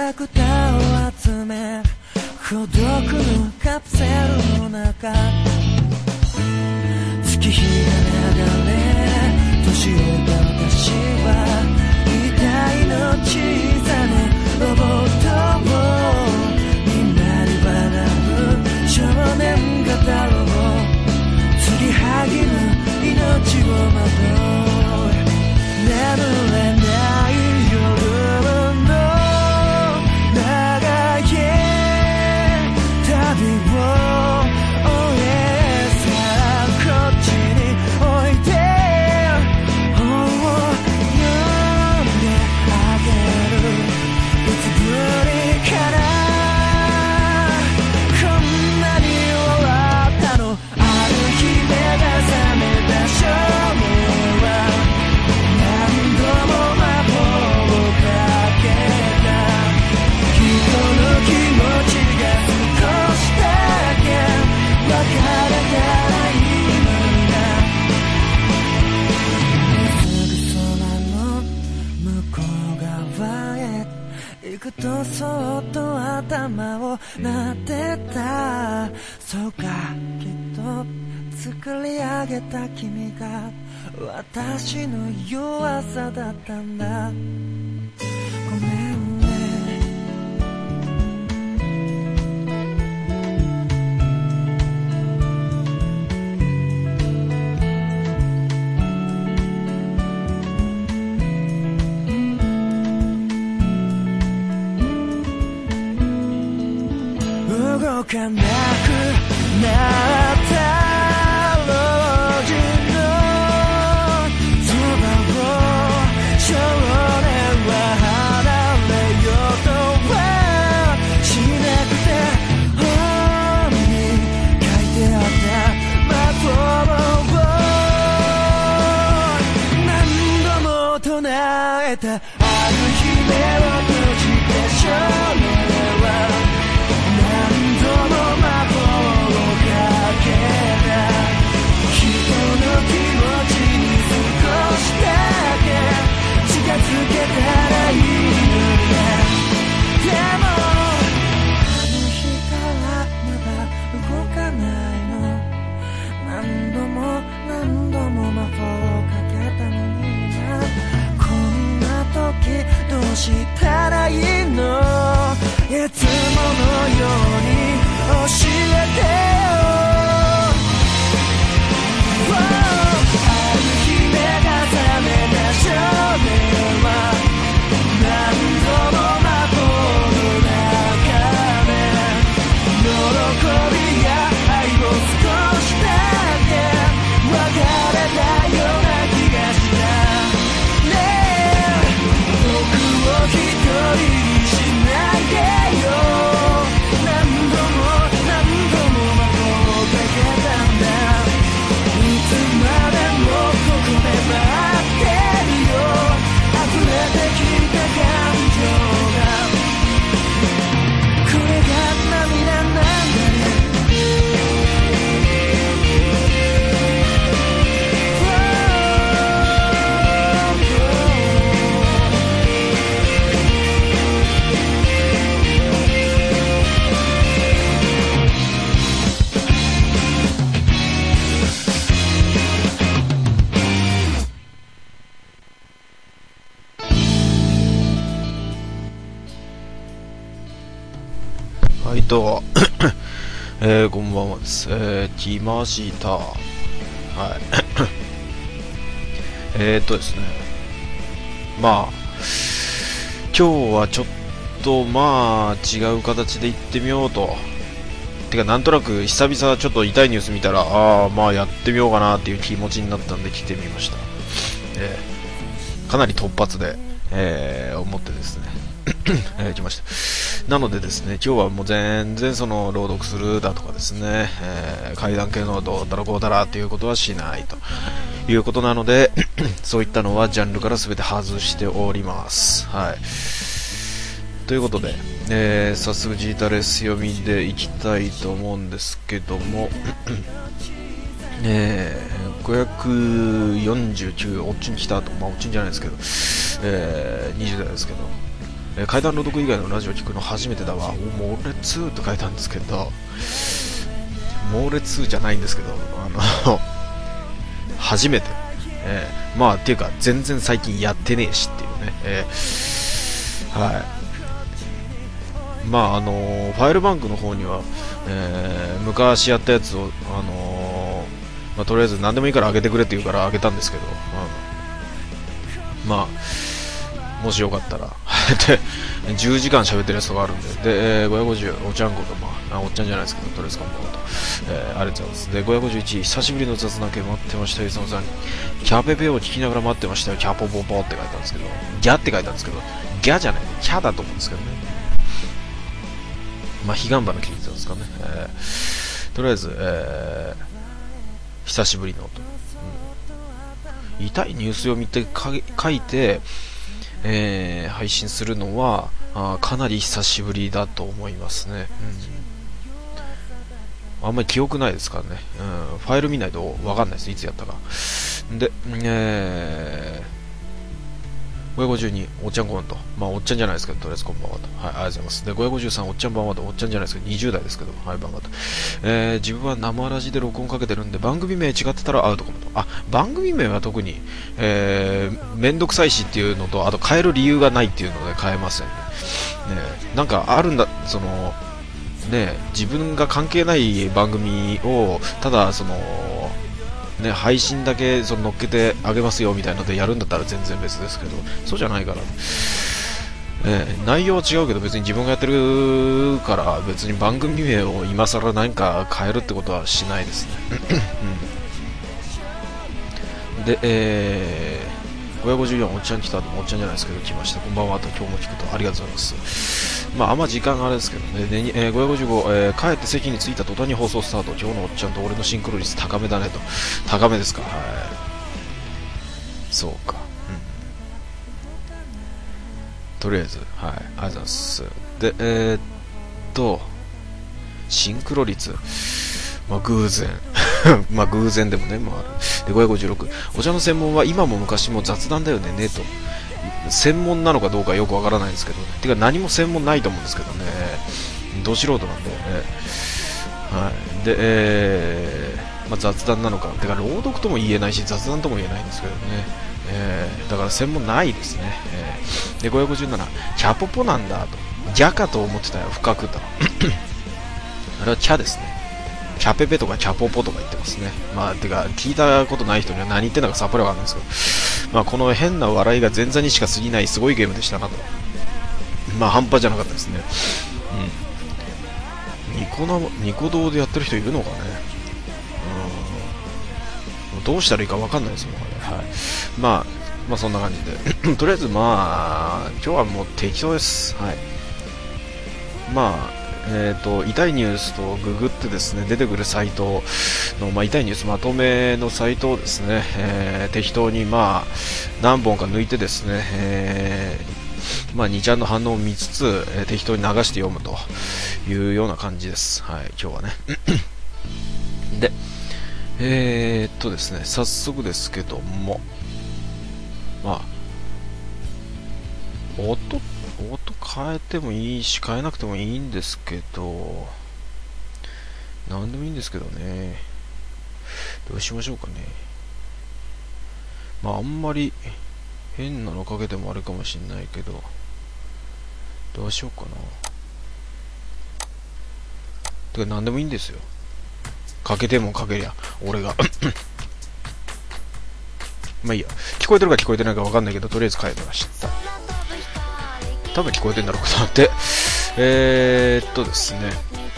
ラクターを集め孤独のカプセルの中月日が流れ年老いた私は遺体の小さなロボットをみんなに笑う少年型ロボ継ぎはぎぬ命をまとい眠れない夜の長い旅を終えさあこっちにおいで本を読んであげるいつぶりからこんなに笑ったのある日目が覚めた少年は何度も魔法をかけた人の気持ちが少しだけ分かれたらいいのになすぐ空の向こう側へ行くとそっと頭を撫でたそうかきっと作り上げた君が私の弱さだったんだごめんね動かなくなった老人のそばを少年は離れようとはしなくて本に書いてあった魔法を何度も唱えたある日目を閉じて少年は何度も魔法をかけた人の気持ちに少しだけ近づけたらいいのになでもあの日からまだ動かないの何度も何度も魔法をかけたのになこんな時どうしたらいいのいつものように教えてよある日目が覚めた少年は何度も魔法の中で喜びや愛を少しだけ別れたような気がしたねえ僕を一人にしないで何度も魔法をかけたんだいつまでもここで待ってるよ溢れてきた感情がこれが涙なんだねはいどうもこんばんはです。来ました。はい。ですね。まあ、今日はちょっと、まあ、違う形で行ってみようと。てか、なんとなく久々ちょっと痛いニュース見たら、まあ、やってみようかなっていう気持ちになったんで来てみました。かなり突発で、思ってですね。来ました。なのでですね、今日はもう全然その朗読するだとかですね、階段系のどうだらこうだらっていうことはしないということなのでそういったのはジャンルから全て外しております。はい。ということで、早速ジータレス読みでいきたいと思うんですけども549オッチに来たと、まあオッチンじゃないですけど、20代ですけど、 怪談朗読以外のラジオ聞くの初めてだわ。猛烈と書いたんですけど、猛烈じゃないんですけど、初めて、まあっていうか全然最近やってねえしっていうね、はい。まあファイルバンクの方には、昔やったやつをまあ、とりあえず何でもいいから上げてくれって言うから上げたんですけど、まあもしよかったらで10時間喋ってるやつとかあるんで、550おちゃんこと、まあおっちゃんじゃないですけど、とりあえずこんばんはと、ありがとうございます。で551久しぶりの雑談系待ってましたよ。いつもさんにキャペペを聞きながら待ってましたよ。キャポポポって書いたんですけど、ギャって書いたんですけど、ギャじゃない、キャだと思うんですけどね。まあ彼岸花聞いてたんですかね。とりあえず、久しぶりの音、痛いニュース読みって書いて、配信するのはかなり久しぶりだと思いますね、あんまり記憶ないですからね、ファイル見ないと分かんないです、いつやったかで、552おっちゃんこんと、まあおっちゃんじゃないですけど、とりあえずこんばんはと、はい、ありがとうございます。で553おっちゃんばんはと、おっちゃんじゃないですけど20代ですけど、はい、ばんはと、自分は生ラジで録音かけてるんで番組名違ってたらアウトかもと。番組名は特に、めんどくさいしっていうのと、あと変える理由がないっていうので変えませんね。なんかあるんだ、そのね、自分が関係ない番組をただそのね、配信だけその乗っけてあげますよみたいなのでやるんだったら全然別ですけど、そうじゃないから、内容は違うけど別に自分がやってるから別に番組名を今更何か変えるってことはしないですね、で、554おっちゃん来たと、おっちゃんじゃないですけど来ました、こんばんはと、今日も聞くとありがとうございます。まああんま時間があれですけどね。で、555、帰って席に着いた途端に放送スタート。今日のおっちゃんと俺のシンクロ率高めだねと。高めですか、はい。そうか、とりあえず、はい、ありがとうございます。で、シンクロ率、まあ偶然まあ偶然でもね、まあある。で556お茶の専門は今も昔も雑談だよねと。専門なのかどうかよくわからないんですけど、てか何も専門ないと思うんですけどね、ど素人なんで、はい、で、まあ、雑談なのか、てか朗読とも言えないし雑談とも言えないんですけどね、だから専門ないですね、で557キャポポなんだと、ギャかと思ってたよ、深くとあれはキャですね、キャペペとかキャポポとか言ってますね。まあてか聞いたことない人には何言ってんのかさっぱりわかんないですけど、まあこの変な笑いが前座にしか過ぎないすごいゲームでしたなと。まあ半端じゃなかったですね。ニコ動でやってる人いるのかね。どうしたらいいかわかんないですもんね。はい。まあそんな感じでとりあえずまあ今日はもう適当です。はい。まあ痛いニュースとググってですね出てくるサイトの、まあ、痛いニュースまとめのサイトをですね、適当にまあ何本か抜いてですね、まあ2ちゃんの反応を見つつ、適当に流して読むというような感じです。はい、今日はねでですね早速ですけども、まあ音変えてもいいし変えなくてもいいんですけど、なんでもいいんですけどね、どうしましょうかね。まああんまり変なのかけてもあれかもしんないけど、どうしようかな。てかなんでもいいんですよ、かけてもかけりゃ俺がまあいいや、聞こえてるか聞こえてないか分かんないけど、とりあえず変えました。多分聞こえてんだろうかなってですね、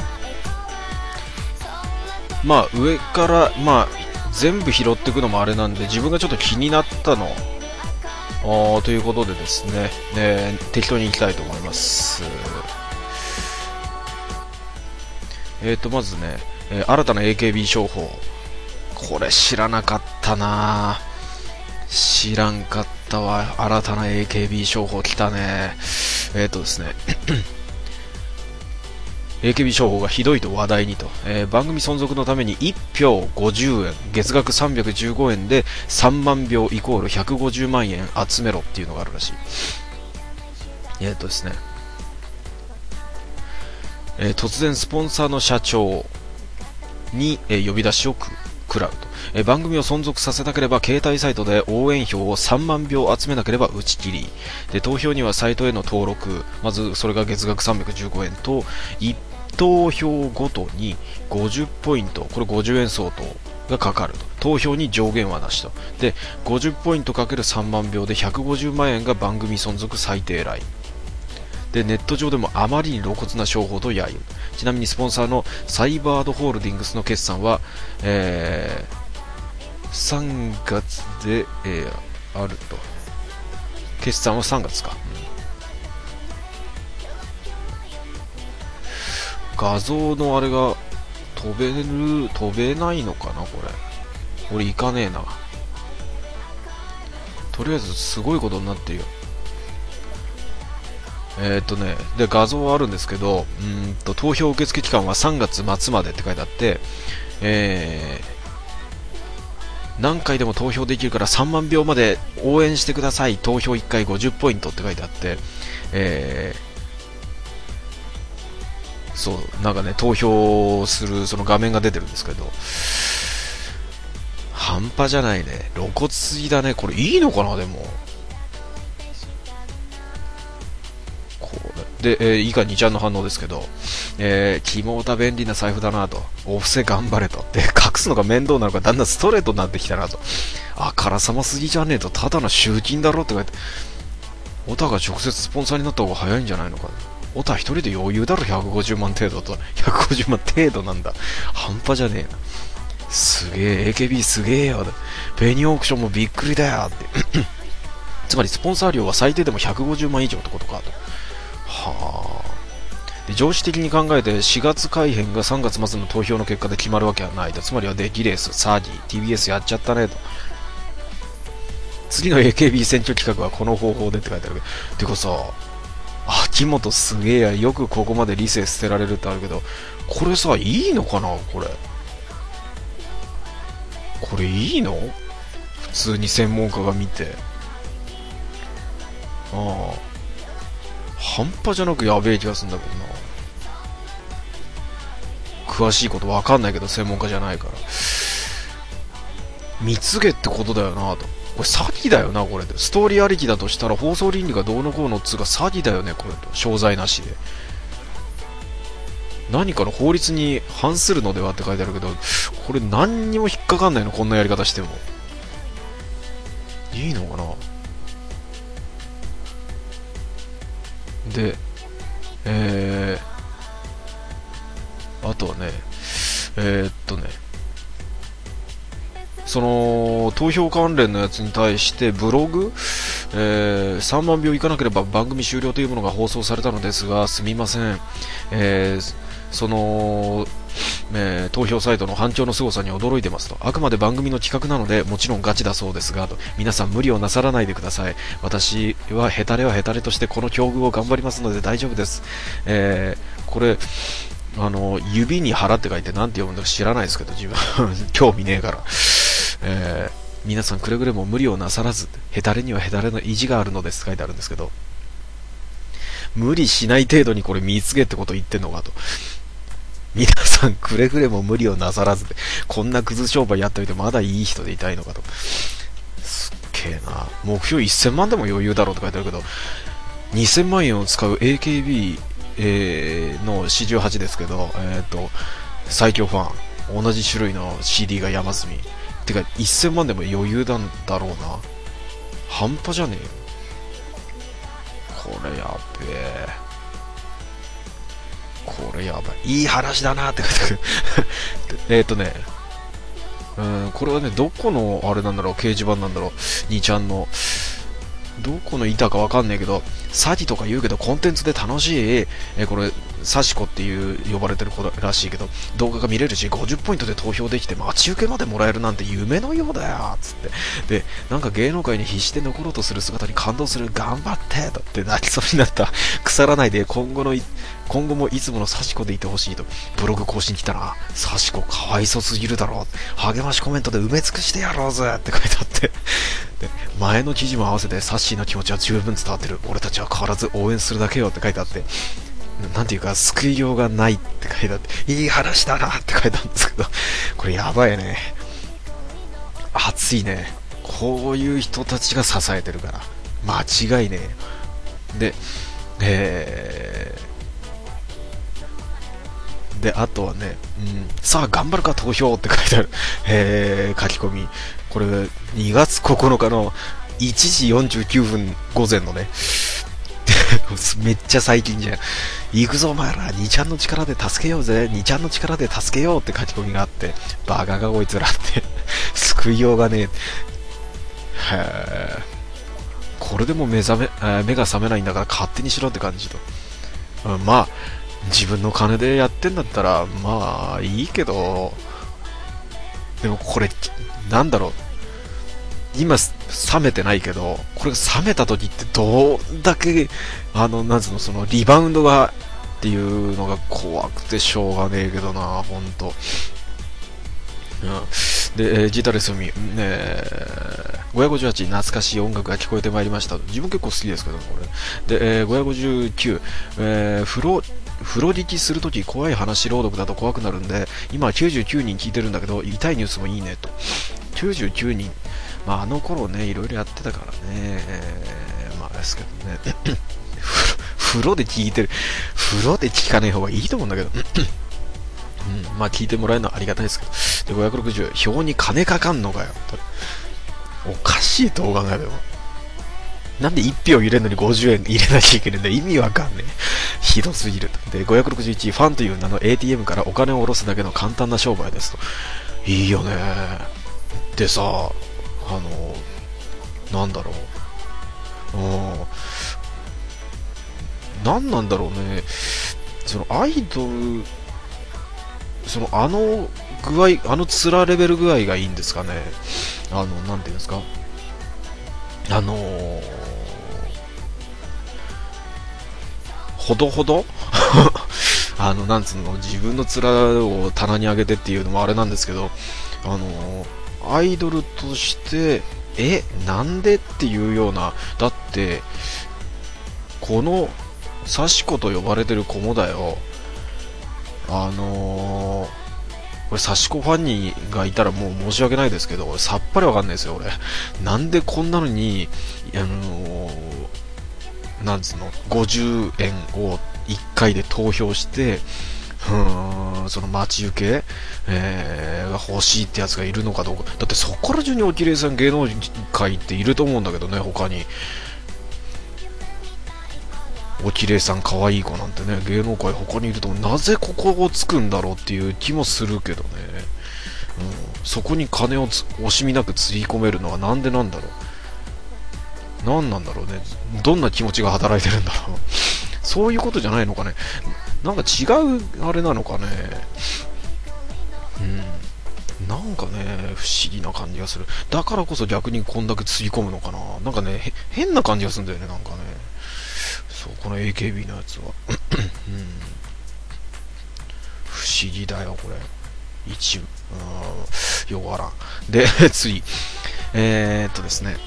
まあ上からまあ全部拾っていくのもあれなんで、自分がちょっと気になったのということでですね、適当にいきたいと思います。まずね、新たな AKB 商法、これ知らなかったな、知らんかったわ。新たな AKB 商法来たね。ですねAKB 商法がひどいと話題にと、番組存続のために1票50円、月額315円で3万票イコール150万円集めろっていうのがあるらしい。 ですね、突然スポンサーの社長に、呼び出しを食らうと、番組を存続させたければ携帯サイトで応援票を3万票集めなければ打ち切りで、投票にはサイトへの登録、まずそれが月額315円と1投票ごとに50ポイント、これ50円相当がかかると。投票に上限はなしと。で、50ポイントかける3万票で150万円が番組存続最低ラインで、ネット上でもあまりに露骨な商法と揶揄。ちなみにスポンサーのサイバードホールディングスの決算は、3月で、あると。決算は3月か、画像のあれが飛べないのかな、これ。俺行かねえな。とりあえずすごいことになってるよ。で、画像はあるんですけど、投票受付期間は3月末までって書いてあって、何回でも投票できるから3万票まで応援してください。投票1回50ポイントって書いてあって、そう、なんかね、投票するその画面が出てるんですけど、半端じゃないね。露骨すぎだね。これいいのかな、でも。これで、以下2ちゃんの反応ですけど、キモータ便利な財布だなと、お布施頑張れと、で、隠すのが面倒なのかだんだんストレートになってきたなと、あからさますぎじゃねえと、ただの集金だろって書いて、オタが直接スポンサーになった方が早いんじゃないのか。オタ一人で余裕だろ、150万程度と。150万程度なんだ。半端じゃねえな。すげえ、AKB すげえよ。ペニーオークションもびっくりだよって。つまりスポンサー料は最低でも150万以上ってことかと。はあ。で、常識的に考えて4月改編が3月末の投票の結果で決まるわけはないと。つまりはデキレース、サーディ、TBS やっちゃったねと。次の AKB 選挙企画はこの方法でって書いてあるけど。てかさ、秋元すげえや、よくここまで理性捨てられるってあるけど、これさ、いいのかな、これいいの？普通に専門家が見て。ああ。半端じゃなくやべえ気がするんだけどな。詳しいことわかんないけど、専門家じゃないから。蜜毛ってことだよなと。これ詐欺だよな、これで。ストーリーありきだとしたら放送倫理がどうのこうのっつうか詐欺だよね、これと。商材なしで。何かの法律に反するのではって書いてあるけど、これ何にも引っかかんないの、こんなやり方しても。いいのかな。で、あとはね、その投票関連のやつに対してブログ、3万票いかなければ番組終了というものが放送されたのですが、すみません、その、投票サイトの反響の凄さに驚いてますと。あくまで番組の企画なのでもちろんガチだそうですがと、皆さん無理をなさらないでください。私はヘタレはヘタレとしてこの境遇を頑張りますので大丈夫です。これ指に腹って書いてなんて読むんだか知らないですけど、自分興味ねえから、皆さんくれぐれも無理をなさらず、ヘタレにはヘタレの意地があるのですって書いてあるんですけど、無理しない程度にこれ見つけってこと言ってんのかと。皆さんくれぐれも無理をなさらずで、こんなクズ商売やっておいてまだいい人でいたいのかと。すっげえな。目標1000万でも余裕だろうって書いてあるけど、2000万円を使う AKB、の48ですけど、最強ファン、同じ種類の CD が山積みてか1000万でも余裕なんだろうな。半端じゃねえよこれ。やべえ、これやばい。いい話だなって書いてあるこれはね、どこのあれなんだろう、掲示板なんだろう、2ちゃんのどこの板かわかんないけど、詐欺とか言うけどコンテンツで楽しい、これサシコっていう呼ばれてる子らしいけど、動画が見れるし50ポイントで投票できて待ち受けまでもらえるなんて夢のようだよつって、でなんか芸能界に必死で残ろうとする姿に感動する、頑張ってとって泣きそうになった。腐らないで今後もいつものサシコでいてほしいと。ブログ更新来たら、サシコかわいそうすぎるだろう、励ましコメントで埋め尽くしてやろうぜって書いてあってで、前の記事も合わせてサッシーの気持ちは十分伝わってる。俺たちは変わらず応援するだけよって書いてあって、なんていうか救いようがないって書いてあって、いい話だなって書いてあるんですけど、これやばいね。熱いね。こういう人たちが支えてるから間違いねえ。で、あとはね、さあ頑張るか投票って書いてある、書き込み。これ2月9日の1時49分午前のねめっちゃ最近じゃん。行くぞお前ら、2ちゃんの力で助けようぜ、2ちゃんの力で助けようって書き込みがあって、バカがこいつらって救いようがねえ。これでも目が覚めないんだから勝手にしろって感じと、まあ自分の金でやってんだったらまあいいけど、でもこれなんだろう、今冷めてないけど、これが冷めた時ってどんだけなんつうの、そのリバウンドがっていうのが怖くてしょうがねえけどな、ほんと。で、ジータレスミ、558、懐かしい音楽が聞こえてまいりました。自分結構好きですけど、これ。で、559、風呂力するとき怖い話朗読だと怖くなるんで、今99人聞いてるんだけど、痛いニュースもいいねと。99人、まああの頃ね、いろいろやってたからね、まあですけどね。風呂で聞いてる。風呂で聞かない方がいいと思うんだけど。まあ聞いてもらえるのはありがたいですけど。で、560、表に金かかんのかよ。おかしいと考えれば。なんで1票入れるのに50円入れなきゃいけないんだ、意味わかんねえ。ひどすぎる。で、561、ファンという名の ATM からお金を下ろすだけの簡単な商売ですと。いいよね。でさ、なんだろう。なんなんだろうね。そのアイドル、その具合、つらレベル具合がいいんですかね。なんていうんですか。ほどほどなんつうの、自分の面を棚に上げてっていうのもあれなんですけど、アイドルとして、なんでっていうような、だって、この、サシコと呼ばれてる子もだよ、これサシコファンにがいたらもう申し訳ないですけど、さっぱりわかんないですよ、俺。なんでこんなのに、なんつうの、50円を1回で投票して、その待ち受け、が欲しいってやつがいるのかどうか。だってそこら中におきれいさん芸能界っていると思うんだけどね、他に。おきれいさん可愛い子なんてね、芸能界他にいると思う。なぜここをつくんだろうっていう気もするけどね。そこに金を惜しみなくつぎ込めるのはなんでなんだろう。なんなんだろうね。どんな気持ちが働いてるんだろう。そういうことじゃないのかね。なんか違うあれなのかね。なんかね、不思議な感じがする。だからこそ逆にこんだけつぎ込むのかな。なんかね、変な感じがするんだよね、なんかね。そう、この AKB のやつは。不思議だよ、これ。一部。よくわからん。で、次。ですね。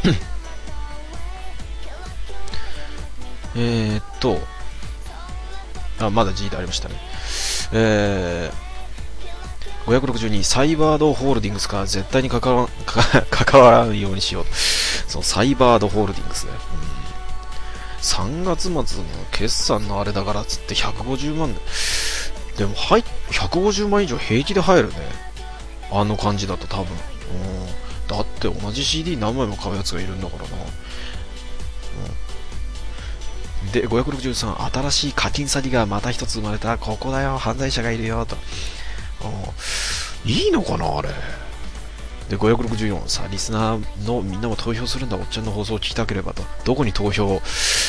まだ G でありましたね。562、サイバードホールディングスから絶対に関わらんようにしよう。そう、サイバードホールディングスね。3月末の決算のあれだからっつって150万でも150万以上平気で入るね。あの感じだと多分。だって同じ CD 何枚も買うやつがいるんだからな。で、563、新しい課金詐欺がまた一つ生まれた。ここだよ、犯罪者がいるよと。いいのかなあれ。で、564、さあリスナーのみんなも投票するんだ。おっちゃんの放送を聞きたければと。どこに投票、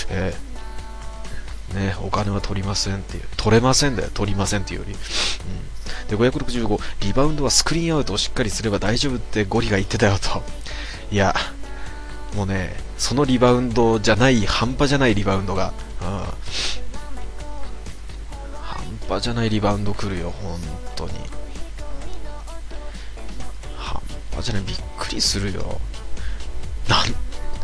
お金は取りませんっていう。取れませんだよ、取りませんっていうより。で、565、リバウンドはスクリーンアウトをしっかりすれば大丈夫ってゴリが言ってたよと。いや、もうね、そのリバウンドじゃない、半端じゃないリバウンドが、半端じゃないリバウンド来るよ、本当に。半端じゃない、びっくりするよ。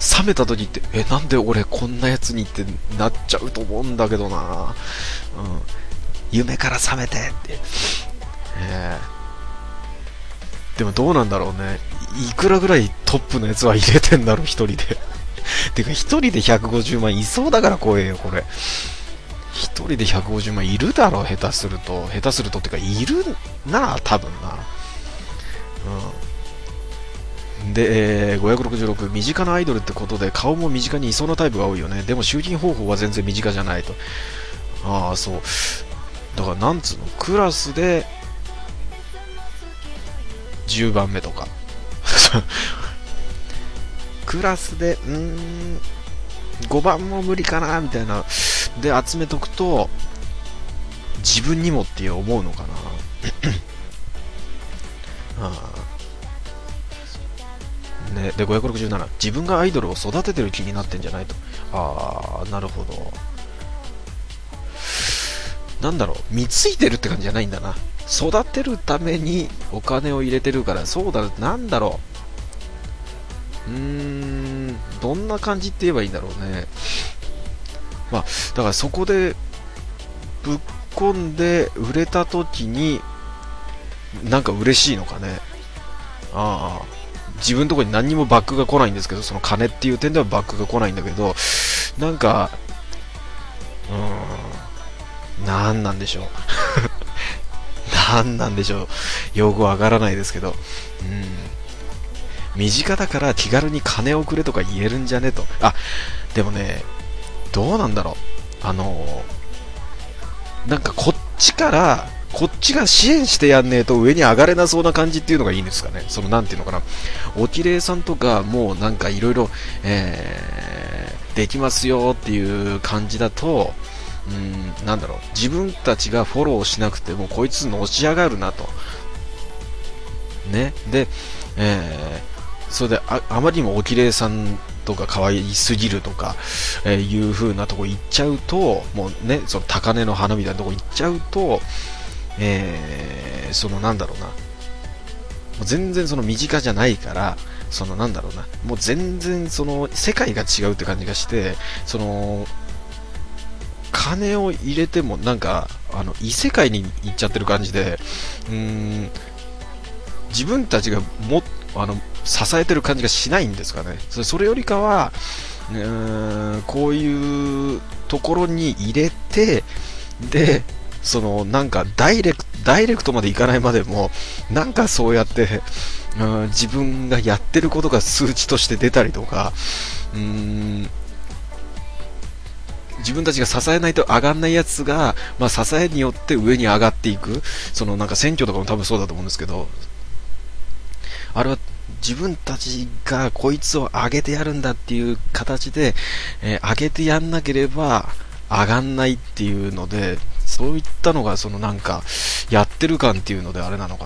冷めた時って、なんで俺こんなやつにってなっちゃうと思うんだけどな。夢から覚めてって。でもどうなんだろうね。いくらぐらいトップのやつは入れてんだろう、一人で。てか一人で150万いそうだから怖えよ、これ。一人で150万いるだろう、下手するとってか、いるな、多分な。で、566、身近なアイドルってことで顔も身近にいそうなタイプが多いよね。でも集金方法は全然身近じゃないと。そう。だからなんつうの、クラスで10番目とか。クラスで、5番も無理かなみたいな。で、集めとくと、自分にもって思うのかな。ね、で、567、自分がアイドルを育ててる気になってんじゃないと。なるほど。なんだろう、貢いでるって感じじゃないんだな。育てるためにお金を入れてるから、そうだ、なんだろう。どんな感じって言えばいいんだろうね。だからそこでぶっ込んで売れた時になんか嬉しいのかね。自分のところに何にもバックが来ないんですけど、その金っていう点ではバックが来ないんだけど、なんかなんなんでしょう。なんなんでしょう、用語わからないですけど、身近だから気軽に金をくれとか言えるんじゃねと。でもね、どうなんだろう、なんかこっちが支援してやんねえと上に上がれなそうな感じっていうのがいいんですかね。そのなんていうのかな、おきれいさんとかもうなんかいろいろできますよっていう感じだと、なんだろう、自分たちがフォローしなくてもこいつのし上がるなとね。で、それで あまりにもおきれいさんとか可愛すぎるとか、いう風なとこ行っちゃうと、もうね、その高嶺の花みたいなとこ行っちゃうと、そのなんだろうな、もう全然その身近じゃないから、そのなんだろうな、もう全然その世界が違うって感じがして、その金を入れてもなんか異世界に行っちゃってる感じで、自分たちが支えてる感じがしないんですかね。それよりかはこういうところに入れて、でそのなんかダイレクトまでいかないまでもなんかそうやって、自分がやってることが数値として出たりとか、自分たちが支えないと上がんないやつが、支えによって上に上がっていく。そのなんか選挙とかも多分そうだと思うんですけど、あれは自分たちがこいつを上げてやるんだっていう形で、上げてやんなければ上がんないっていうので、そういったのがそのなんかやってる感っていうのであれなのかね。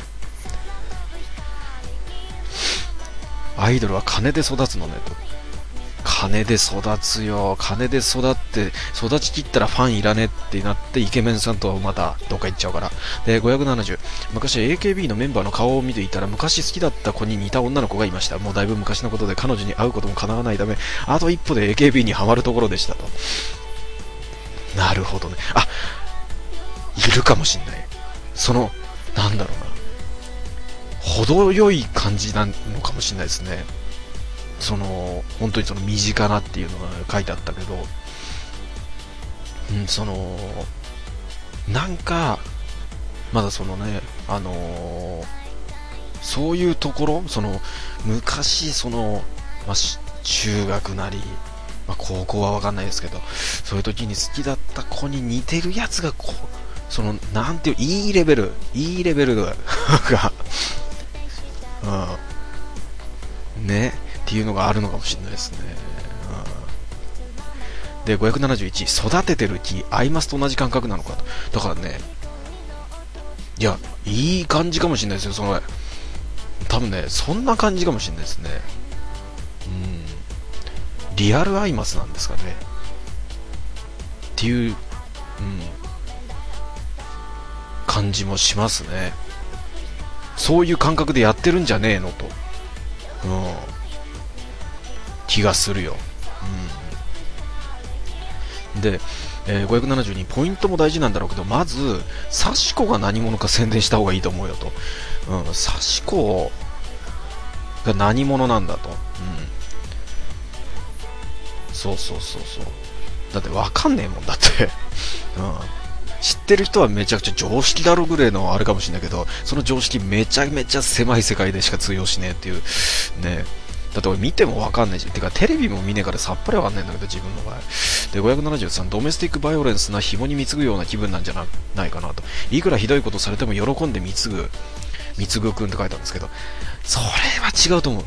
アイドルは金で育つのねと。金で育つよ。金で育ちきったらファンいらねってなってイケメンさんとはまたどっか行っちゃうから。で、570、昔 AKB のメンバーの顔を見ていたら昔好きだった子に似た女の子がいました。もうだいぶ昔のことで彼女に会うことも叶わないため、あと一歩で AKB にハマるところでしたと。なるほどね。いるかもしんない。そのなんだろうな、程よい感じなのかもしれないですね。その本当にその身近なっていうのが書いてあったけど、そのなんかまだそのね、そういうところ、その昔その、中学なり、高校は分かんないですけど、そういう時に好きだった子に似てるやつがそのなんていういいレベルがねっていうのがあるのかもしれないですね。で、571、育ててる木、アイマスと同じ感覚なのかと。だからね、いや、いい感じかもしれないですよ、その多分ね、そんな感じかもしれないですね。リアルアイマスなんですかねっていう、感じもしますね。そういう感覚でやってるんじゃねえのと。っ気がするよ。で、572ポイントも大事なんだろうけど、まずサシコが何者か宣伝した方がいいと思うよと。サシコが何者なんだと。そうそうそうそう。だって分かんねえもんだって、知ってる人はめちゃくちゃ常識だろぐらいのあれかもしれないけど、その常識めちゃめちゃ狭い世界でしか通用しねえっていうね。だって俺見ても分かんないし、てかテレビも見ねえからさっぱり分かんないんだけど、自分の場合で。573、ドメスティックバイオレンスな紐に貢ぐような気分なんじゃないかなと。いくらひどいことされても喜んで貢ぐくんって書いたんですけど、それは違うと思う。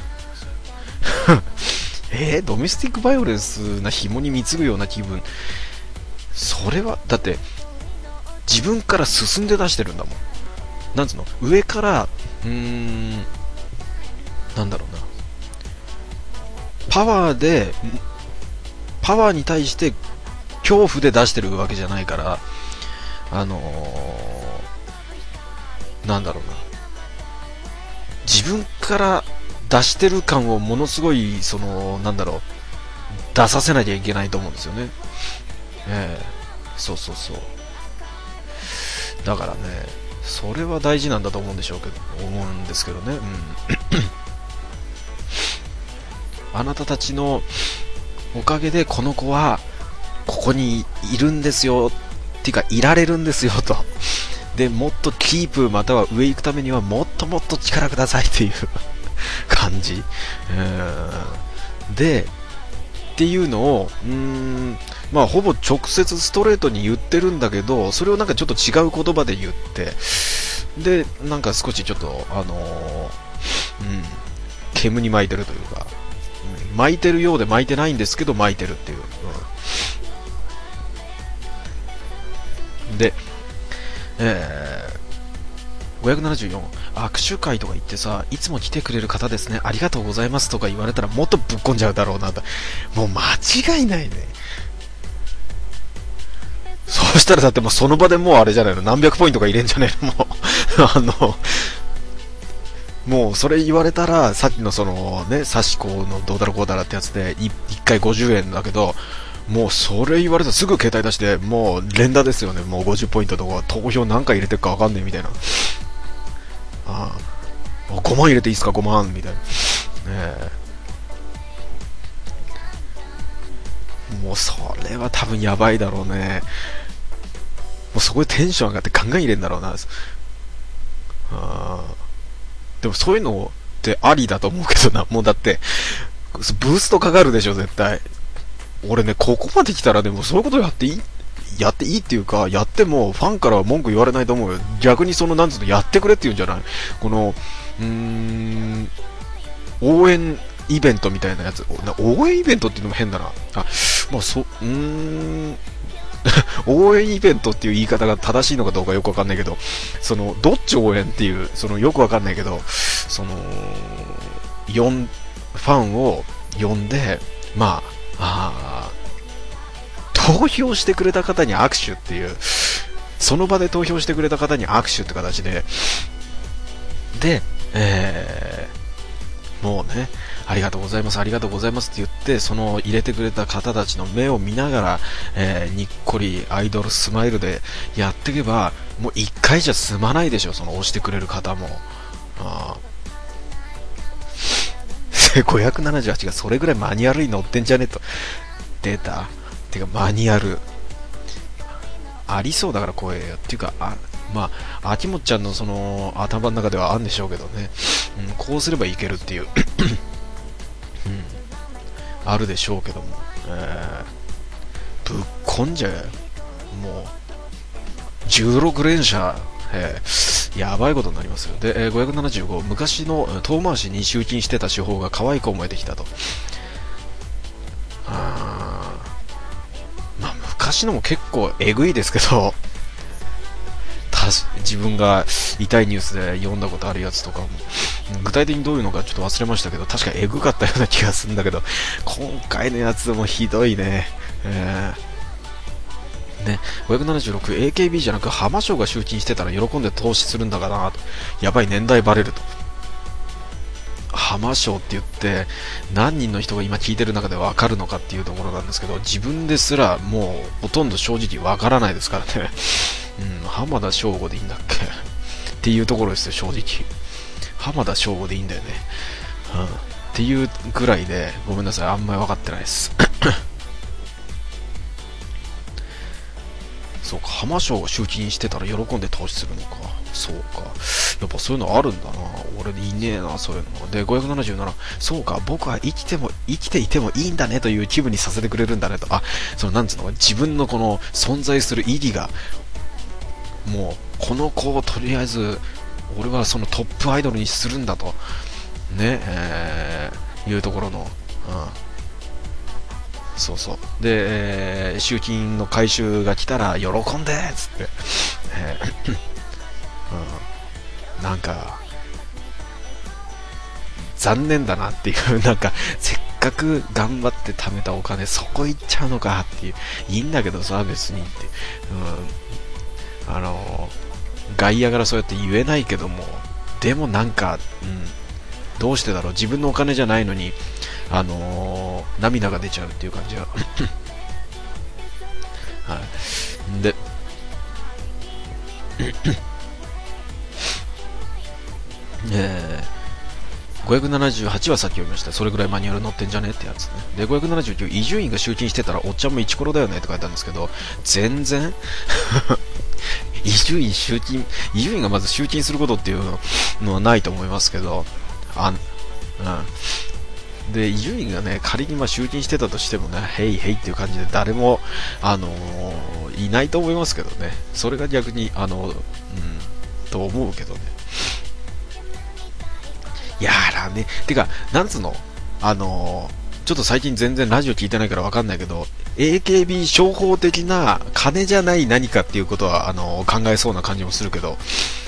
ドメスティックバイオレンスな紐に貢ぐような気分、それはだって自分から進んで出してるんだもん。なんつうの、上からなんだろうな、パワーに対して恐怖で出してるわけじゃないから、なんだろうな、自分から出してる感をものすごいなんだろう、出させなきゃいけないと思うんですよね。そうそうそう。だからね、それは大事なんだと思うんですけどね。あなたたちのおかげでこの子はここにいるんですよっていうか、いられるんですよと。でもっとキープまたは上行くためにはもっともっと力くださいっていう感じでっていうのをまあほぼ直接ストレートに言ってるんだけど、それをなんかちょっと違う言葉で言って、でなんか少しちょっと煙に巻いてるというか、巻いてるようで巻いてないんですけど巻いてるっていう、で、574、握手会とか言ってさ、いつも来てくれる方ですね、ありがとうございますとか言われたらもっとぶっこんじゃうだろうなと。もう間違いないね。そうしたらだってもうその場でもうあれじゃないの、何百ポイントか入れんじゃねえの、もうもうそれ言われたら、さっきのそのね、サシコのどうだらこうだらってやつで 1回50円だけど、もうそれ言われたらすぐ携帯出して、もう連打ですよね。もう50ポイントとか投票何回入れてるか分かんねえみたいな。5万入れていいですか、5万みたいな、もうそれは多分やばいだろうね。もうそこでテンション上がってガンガン入れんだろうな。でもそういうのってありだと思うけどな。もうだってブーストかかるでしょ絶対。俺ね、ここまで来たらでもそういうことやっていいっていうか、やってもファンからは文句言われないと思うよ。逆になんつうの、やってくれって言うんじゃない、この応援イベントみたいなやつ。応援イベントっていうのも変だな。応援イベントっていう言い方が正しいのかどうかよくわかんないけど、どっち応援っていう、よくわかんないけど、ファンを呼んで、まあ、投票してくれた方に握手っていう、その場で投票してくれた方に握手って形で、もうね、ありがとうございます、ありがとうございますって言って、入れてくれた方たちの目を見ながら、にっこりアイドルスマイルでやっていけば、もう1回じゃ済まないでしょ、押してくれる方も。578がそれぐらいマニュアルに載ってんじゃねえと。出た。てかマニュアルありそうだから、こういうっていうか、まあ秋元ちゃんの頭の中ではあるんでしょうけどね、こうすればいけるっていう、あるでしょうけども、ぶっこんじゃえ、もう16連射、やばいことになりますよ。で、575、昔の遠回しに集金してた手法が可愛く思えてきたと。まあ昔のも結構えぐいですけど、自分が痛いニュースで読んだことあるやつとかも、具体的にどういうのかちょっと忘れましたけど、確かエグかったような気がするんだけど、今回のやつもひどいね。576、 AKB じゃなく浜省が集金してたら喜んで投資するんだかなと。やばい、年代バレると。 浜省って言って何人の人が今聞いてる中で分かるのかっていうところなんですけど、自分ですらもうほとんど正直分からないですからね。浜田省吾でいいんだっけっていうところですよ、正直。浜田省吾でいいんだよね。っていうぐらいで、ごめんなさい、あんまり分かってないです。そうか、浜省が集金してたら喜んで投資するのか。そうか。やっぱそういうのあるんだな。俺いねえな、そういうの。で、577。そうか、僕は生きていてもいいんだねという気分にさせてくれるんだねと。なんつうの、自分のこの存在する意義が、もう、この子をとりあえず、俺はそのトップアイドルにするんだと。ね、いうところの、そうそう。で、集金の回収が来たら喜んでっつって、なんか残念だなっていう、なんかせっかく頑張って貯めたお金そこ行っちゃうのかっていう、いいんだけどさ別にって、外野からそうやって言えないけども、でもなんか、どうしてだろう、自分のお金じゃないのに涙が出ちゃうっていう感じがはい。で578はさっき読みました。それぐらいマニュアル載ってんじゃねってやつね。で、579、伊集院が集金してたらおっちゃんもイチコロだよねって書いてあるんですけど、全然伊集院がまず集金することっていうのはないと思いますけど、で、伊集院がね、仮に集金してたとしてもね、ヘイヘイっていう感じで誰も、いないと思いますけどね。それが逆に、と思うけどね。やらね。てか、なんつうの、ちょっと最近全然ラジオ聞いてないからわかんないけど、AKB 商法的な金じゃない何かっていうことは、考えそうな感じもするけど、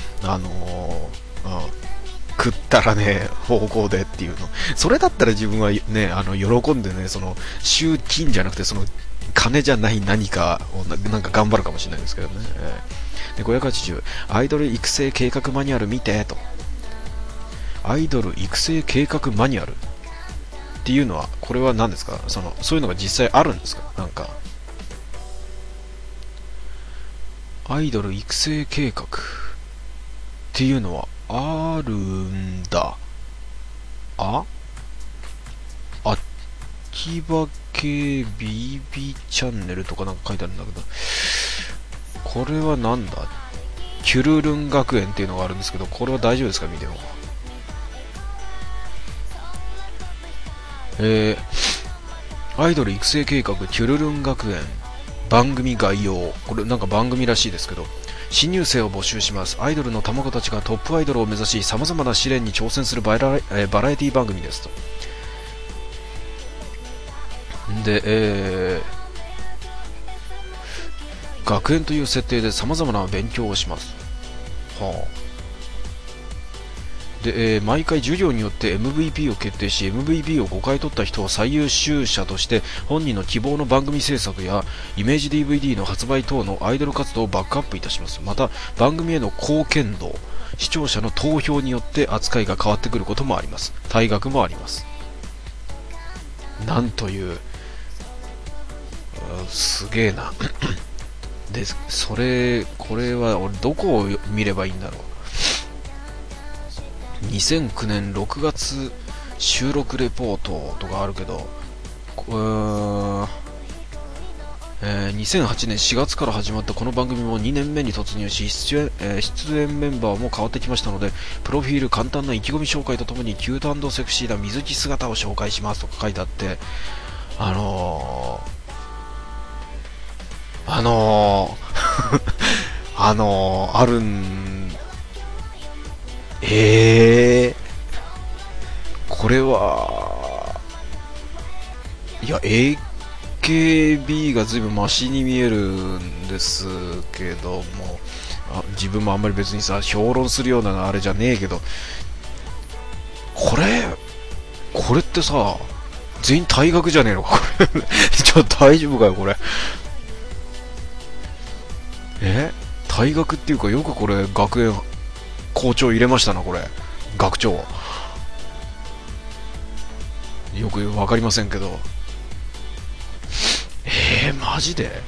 食ったらね、方向でっていうの。それだったら自分はね、喜んでね、その、集金じゃなくて、その、金じゃない何かをなんか頑張るかもしれないですけどね。で、580、アイドル育成計画マニュアル見て、と。アイドル育成計画マニュアルっていうのは、これは何ですか？そういうのが実際あるんですか？なんか、アイドル育成計画っていうのはあるんだ。秋葉系 BB チャンネルとかなんか書いてあるんだけど、これはなんだ？キュルルン学園っていうのがあるんですけど、これは大丈夫ですか？見ても。アイドル育成計画キュルルン学園番組概要。これなんか番組らしいですけど、新入生を募集します。アイドルの卵たちがトップアイドルを目指し様々な試練に挑戦するバラエティ番組ですと。で、学園という設定で様々な勉強をします。で、毎回授業によって MVP を決定し MVP を5回取った人を最優秀者として本人の希望の番組制作やイメージ DVD の発売等のアイドル活動をバックアップいたします。また番組への貢献度、視聴者の投票によって扱いが変わってくることもあります。退学もあります。なんというすげえなで、これは俺どこを見ればいいんだろう。2009年6月収録レポートとかあるけど、2008年4月から始まったこの番組も2年目に突入し、出演メンバーも変わってきましたので、プロフィール、簡単な意気込み紹介とともにキュート&セクシーな水着姿を紹介しますとか書いてあって、あるん、これはいや AKB が随分マシに見えるんですけども、自分もあんまり別にさ評論するようなあれじゃねえけど、これってさ全員退学じゃねえのかこれちょっと大丈夫かよこれ。退学っていうか、よくこれ学園校長入れましたな、これ学長。 よくわかりませんけど、マジで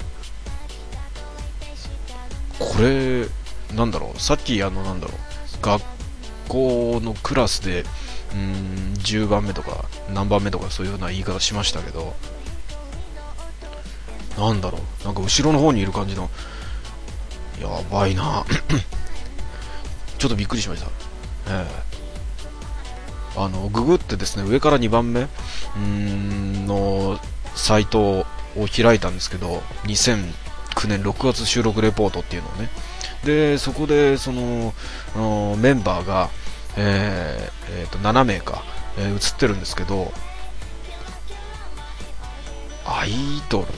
これなんだろう、さっきなんだろう、学校のクラスで10番目とか何番目とかそういうような言い方しましたけど、なんだろう、なんか後ろの方にいる感じの、やばいなちょっとびっくりしました。ググってですね、上から2番目のサイトを開いたんですけど、2009年6月収録レポートっていうのをね、でそこでそのメンバーが、7名か、映ってるんですけど、アイドル、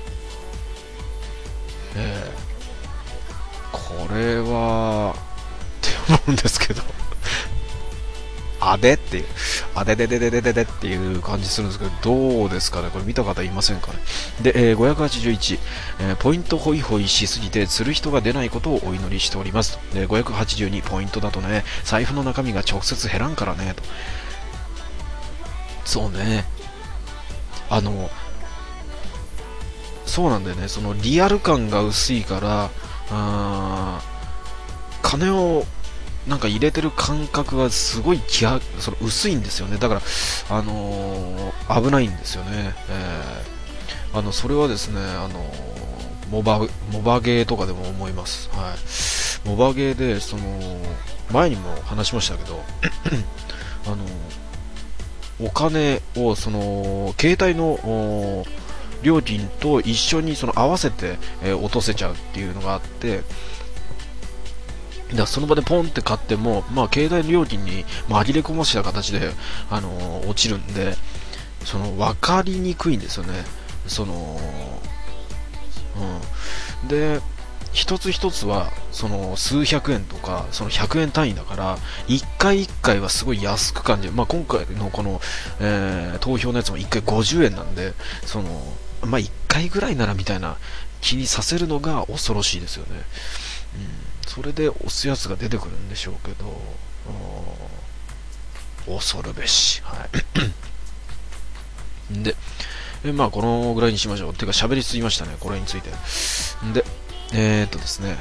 これはって思うんですけどあでっていう、あでででででででっていう感じするんですけど、どうですかね、これ見た方いませんかね。で、581、ポイントホイホイしすぎて釣る人が出ないことをお祈りしております。で、582、ポイントだとね、財布の中身が直接減らんからねと。そうね、そうなんだよね、そのリアル感が薄いから、金をなんか入れてる感覚がすごいその薄いんですよね。だから、危ないんですよね。それはですね、モバゲーとかでも思います。はい。モバゲーで、前にも話しましたけど、お金を、携帯の料金と一緒に合わせて、落とせちゃうっていうのがあって、だからその場でポンって買っても、携帯の料金に紛れ込ませた形で、落ちるんで、分かりにくいんですよね。で、一つ一つは数百円とか100円単位だから、一回一回はすごい安く感じる。今回のこの、投票のやつも1回50円なんで、1回ぐらいならみたいな気にさせるのが恐ろしいですよね。それで押すやつが出てくるんでしょうけど、恐るべし。はい。で、このぐらいにしましょう。てか喋りすぎましたね、これについて。で、ですね、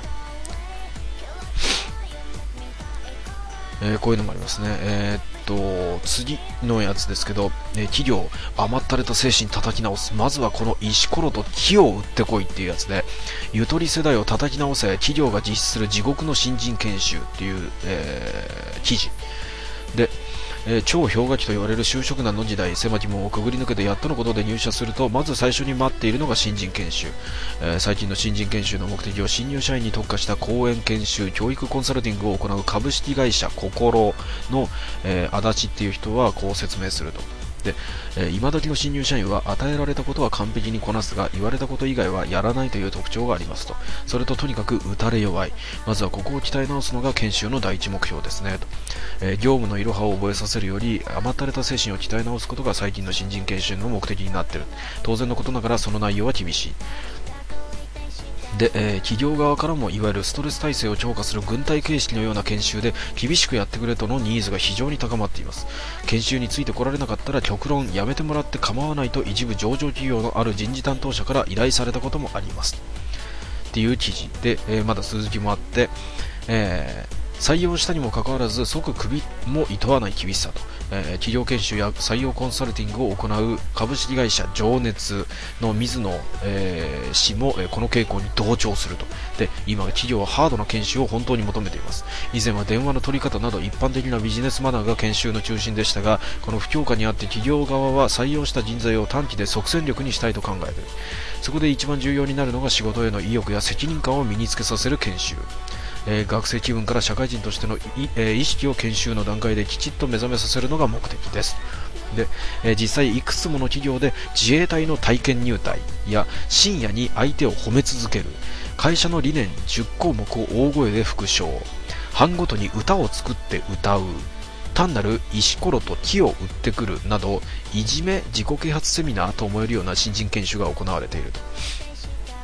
こういうのもありますね。次のやつですけど、企業甘ったれた精神叩き直す、まずはこの石ころと木を売ってこいっていうやつで、ゆとり世代を叩き直せ、企業が実施する地獄の新人研修っていう、記事で、超氷河期と言われる就職難の時代、狭き門をくぐり抜けてやっとのことで入社すると、まず最初に待っているのが新人研修。最近の新人研修の目的を新入社員に特化した講演研修、教育コンサルティングを行う株式会社心の、足立っていう人はこう説明すると。で、今時の新入社員は与えられたことは完璧にこなすが、言われたこと以外はやらないという特徴がありますと。それととにかく打たれ弱い。まずはここを鍛え直すのが研修の第一目標ですねと。業務のいろはを覚えさせるより甘ったれた精神を鍛え直すことが最近の新人研修の目的になっている。当然のことながらその内容は厳しい。で、企業側からもいわゆるストレス耐性を強化する軍隊形式のような研修で厳しくやってくれとのニーズが非常に高まっています。研修についてこられなかったら極論やめてもらって構わないと一部上場企業のある人事担当者から依頼されたこともありますっていう記事で、まだ続きもあって、採用したにもかかわらず即クビも厭わない厳しさと、企業研修や採用コンサルティングを行う株式会社情熱の水野、氏も、この傾向に同調すると。で、今企業はハードな研修を本当に求めています。以前は電話の取り方など一般的なビジネスマナーが研修の中心でしたが、この不況下にあって企業側は採用した人材を短期で即戦力にしたいと考えている。そこで一番重要になるのが仕事への意欲や責任感を身につけさせる研修。学生気分から社会人としての意識を研修の段階できちっと目覚めさせるのが目的です。で、実際いくつもの企業で自衛隊の体験入隊や深夜に相手を褒め続ける、会社の理念10項目を大声で復唱、班ごとに歌を作って歌う、単なる石ころと木を売ってくるなど、いじめ自己啓発セミナーと思えるような新人研修が行われていると。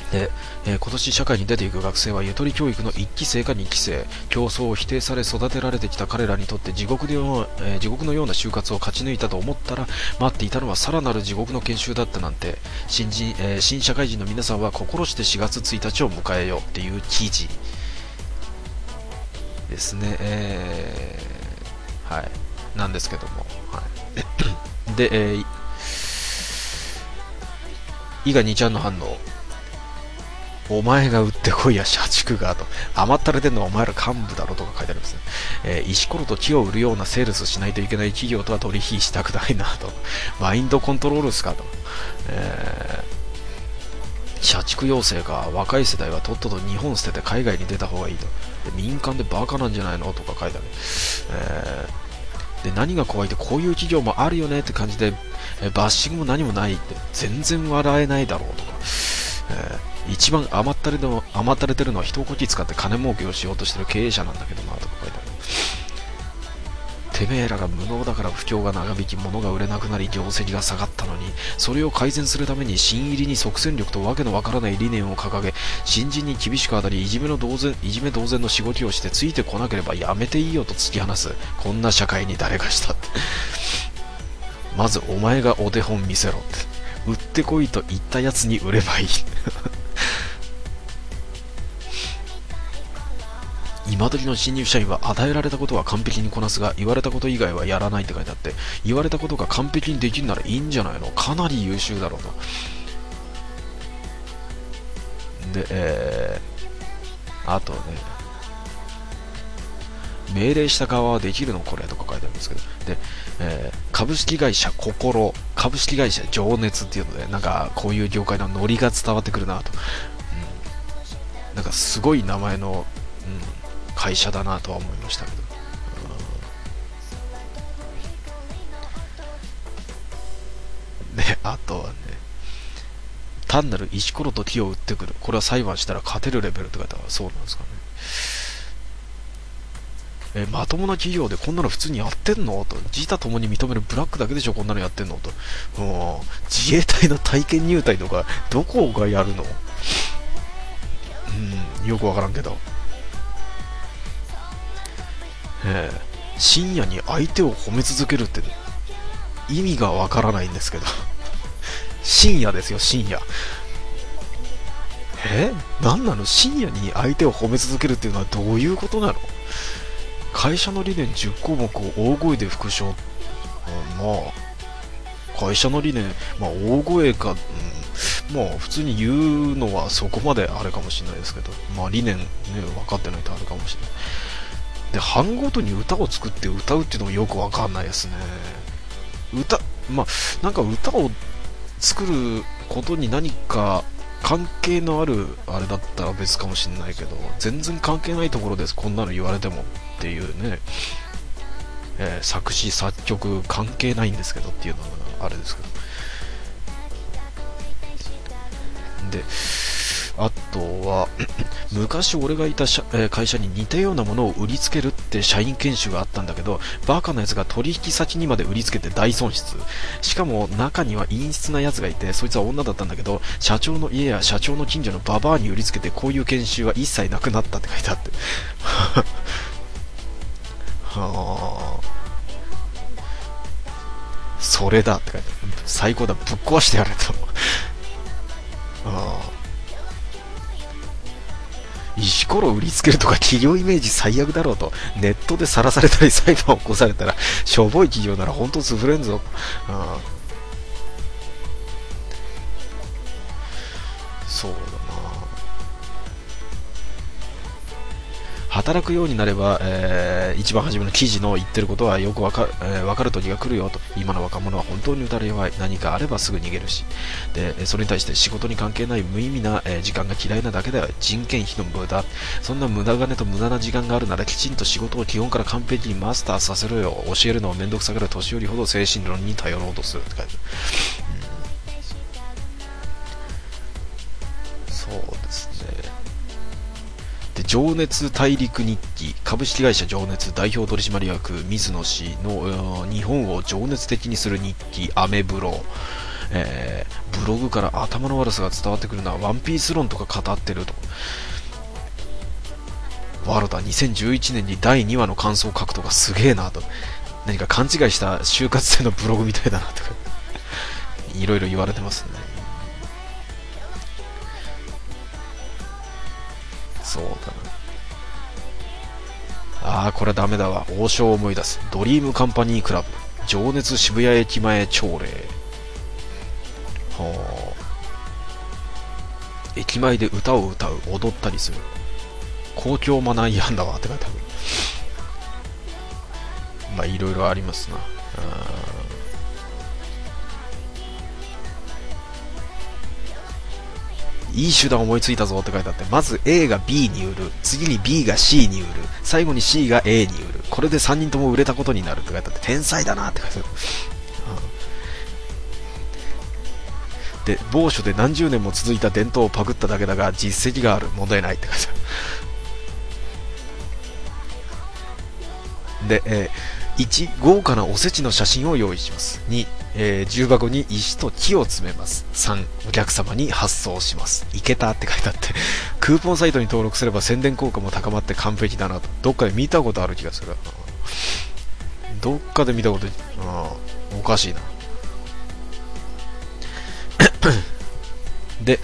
で、今年社会に出ていく学生はゆとり教育の1期生か2期生、競争を否定され育てられてきた彼らにとって地獄のような就活を勝ち抜いたと思ったら、待っていたのはさらなる地獄の研修だったなんて。新社会人の皆さんは心して4月1日を迎えようっていう記事ですね。はい、なんですけども、はい、で、伊賀2ちゃんの反応、お前が売ってこいや社畜がと、甘ったれてんのはお前ら幹部だろとか書いてありますね。石ころと木を売るようなセールスしないといけない企業とは取引したくないなと、マインドコントロールですかと、社畜要請か、若い世代はとっとと日本捨てて海外に出た方がいいと、民間でバカなんじゃないのとか書いてある。で、何が怖いって、こういう企業もあるよねって感じで、バッシングも何もないって、全然笑えないだろうとか、一番甘ったれてるのは人をこき使って金儲けをしようとしてる経営者なんだけどなとか書いてある。てめえらが無能だから不況が長引き、物が売れなくなり業績が下がったのに、それを改善するために新入りに即戦力とわけのわからない理念を掲げ、新人に厳しく当たりいじめ同然の仕事をしてついてこなければやめていいよと突き放す。こんな社会に誰がしたってまずお前がお手本見せろって、売ってこいと言ったやつに売ればいい今時の新入社員は与えられたことは完璧にこなすが、言われたこと以外はやらないって書いてあって、言われたことが完璧にできるならいいんじゃないの、かなり優秀だろうと。で、あとね、命令した側はできるのこれとか書いてあるんですけど、で、株式会社心、株式会社情熱っていうので、なんかこういう業界のノリが伝わってくるなと、なんかすごい名前の、会社だなとは思いましたけど、で、あとはね、単なる石ころと木を売ってくる、これは裁判したら勝てるレベルって書いてある。そうなんですかね。まともな企業でこんなの普通にやってんのと、自他ともに認めるブラックだけでしょこんなのやってんのと、自衛隊の体験入隊とかどこがやるの、よくわからんけど、深夜に相手を褒め続けるって意味がわからないんですけど深夜ですよ、深夜。何なの、深夜に相手を褒め続けるっていうのはどういうことなの。会社の理念10項目を大声で復唱、会社の理念、大声か、普通に言うのはそこまであれかもしれないですけど、理念ね、分かってないとあるかもしれない。で、班ごとに歌を作って歌うっていうのもよくわかんないですね。なんか歌を作ることに何か関係のあるあれだったら別かもしれないけど、全然関係ないところですこんなの言われてもっていうね、作詞作曲関係ないんですけどっていうのはあれですけど。で、あとは昔俺がいた会社に似たようなものを売りつけるって社員研修があったんだけど、バカなやつが取引先にまで売りつけて大損失。しかも中には陰湿なやつがいて、そいつは女だったんだけど、社長の家や社長の近所のババアに売りつけて、こういう研修は一切なくなったって書いてあってはあ、それだって書いてある。最高だ、ぶっ壊してやれと石ころ売りつけるとか企業イメージ最悪だろうと。ネットで晒されたり裁判を起こされたらしょぼい企業なら本当潰れんぞ。そうだな。働くようになれば、一番初めの記事の言ってることはよくわかる時が来るよと。今の若者は本当に打たれ弱い。何かあればすぐ逃げるし。で、それに対して仕事に関係ない無意味な、時間が嫌いなだけでは人件費の無駄。そんな無駄金と無駄な時間があるならきちんと仕事を基本から完璧にマスターさせろよ。教えるのをめんどくさがる年寄りほど精神論に頼ろうとするって書いてある。そうですね。情熱大陸日記、株式会社情熱代表取締役水野氏の日本を情熱的にする日記アメブロ、 ブログから頭の悪さが伝わってくるのはワンピース論とか語ってると。ワルダ2011年に第2話の感想を書くとかすげえなと。何か勘違いした就活生のブログみたいだなとかいろいろ言われてますね。そうだな。これダメだわ。王将を思い出す。ドリームカンパニークラブ。情熱渋谷駅前朝礼。駅前で歌を歌う、踊ったりする。公共マナー違反だわって書いてある。まあいろいろありますな。いい手段思いついたぞって書いてあって、まず A が B に売る、次に B が C に売る、最後に C が A に売る、これで3人とも売れたことになるって書いてあって、天才だなって書いてある。で、某所で何十年も続いた伝統をパクっただけだが実績がある、問題ないって書いてある。で、1、豪華なおせちの写真を用意します。2、重箱に石と木を詰めます。3、お客様に発送します。いけたって書いてあって、クーポンサイトに登録すれば宣伝効果も高まって完璧だなと。どっかで見たことある気がする。どっかで見たこと、おかしいな。で、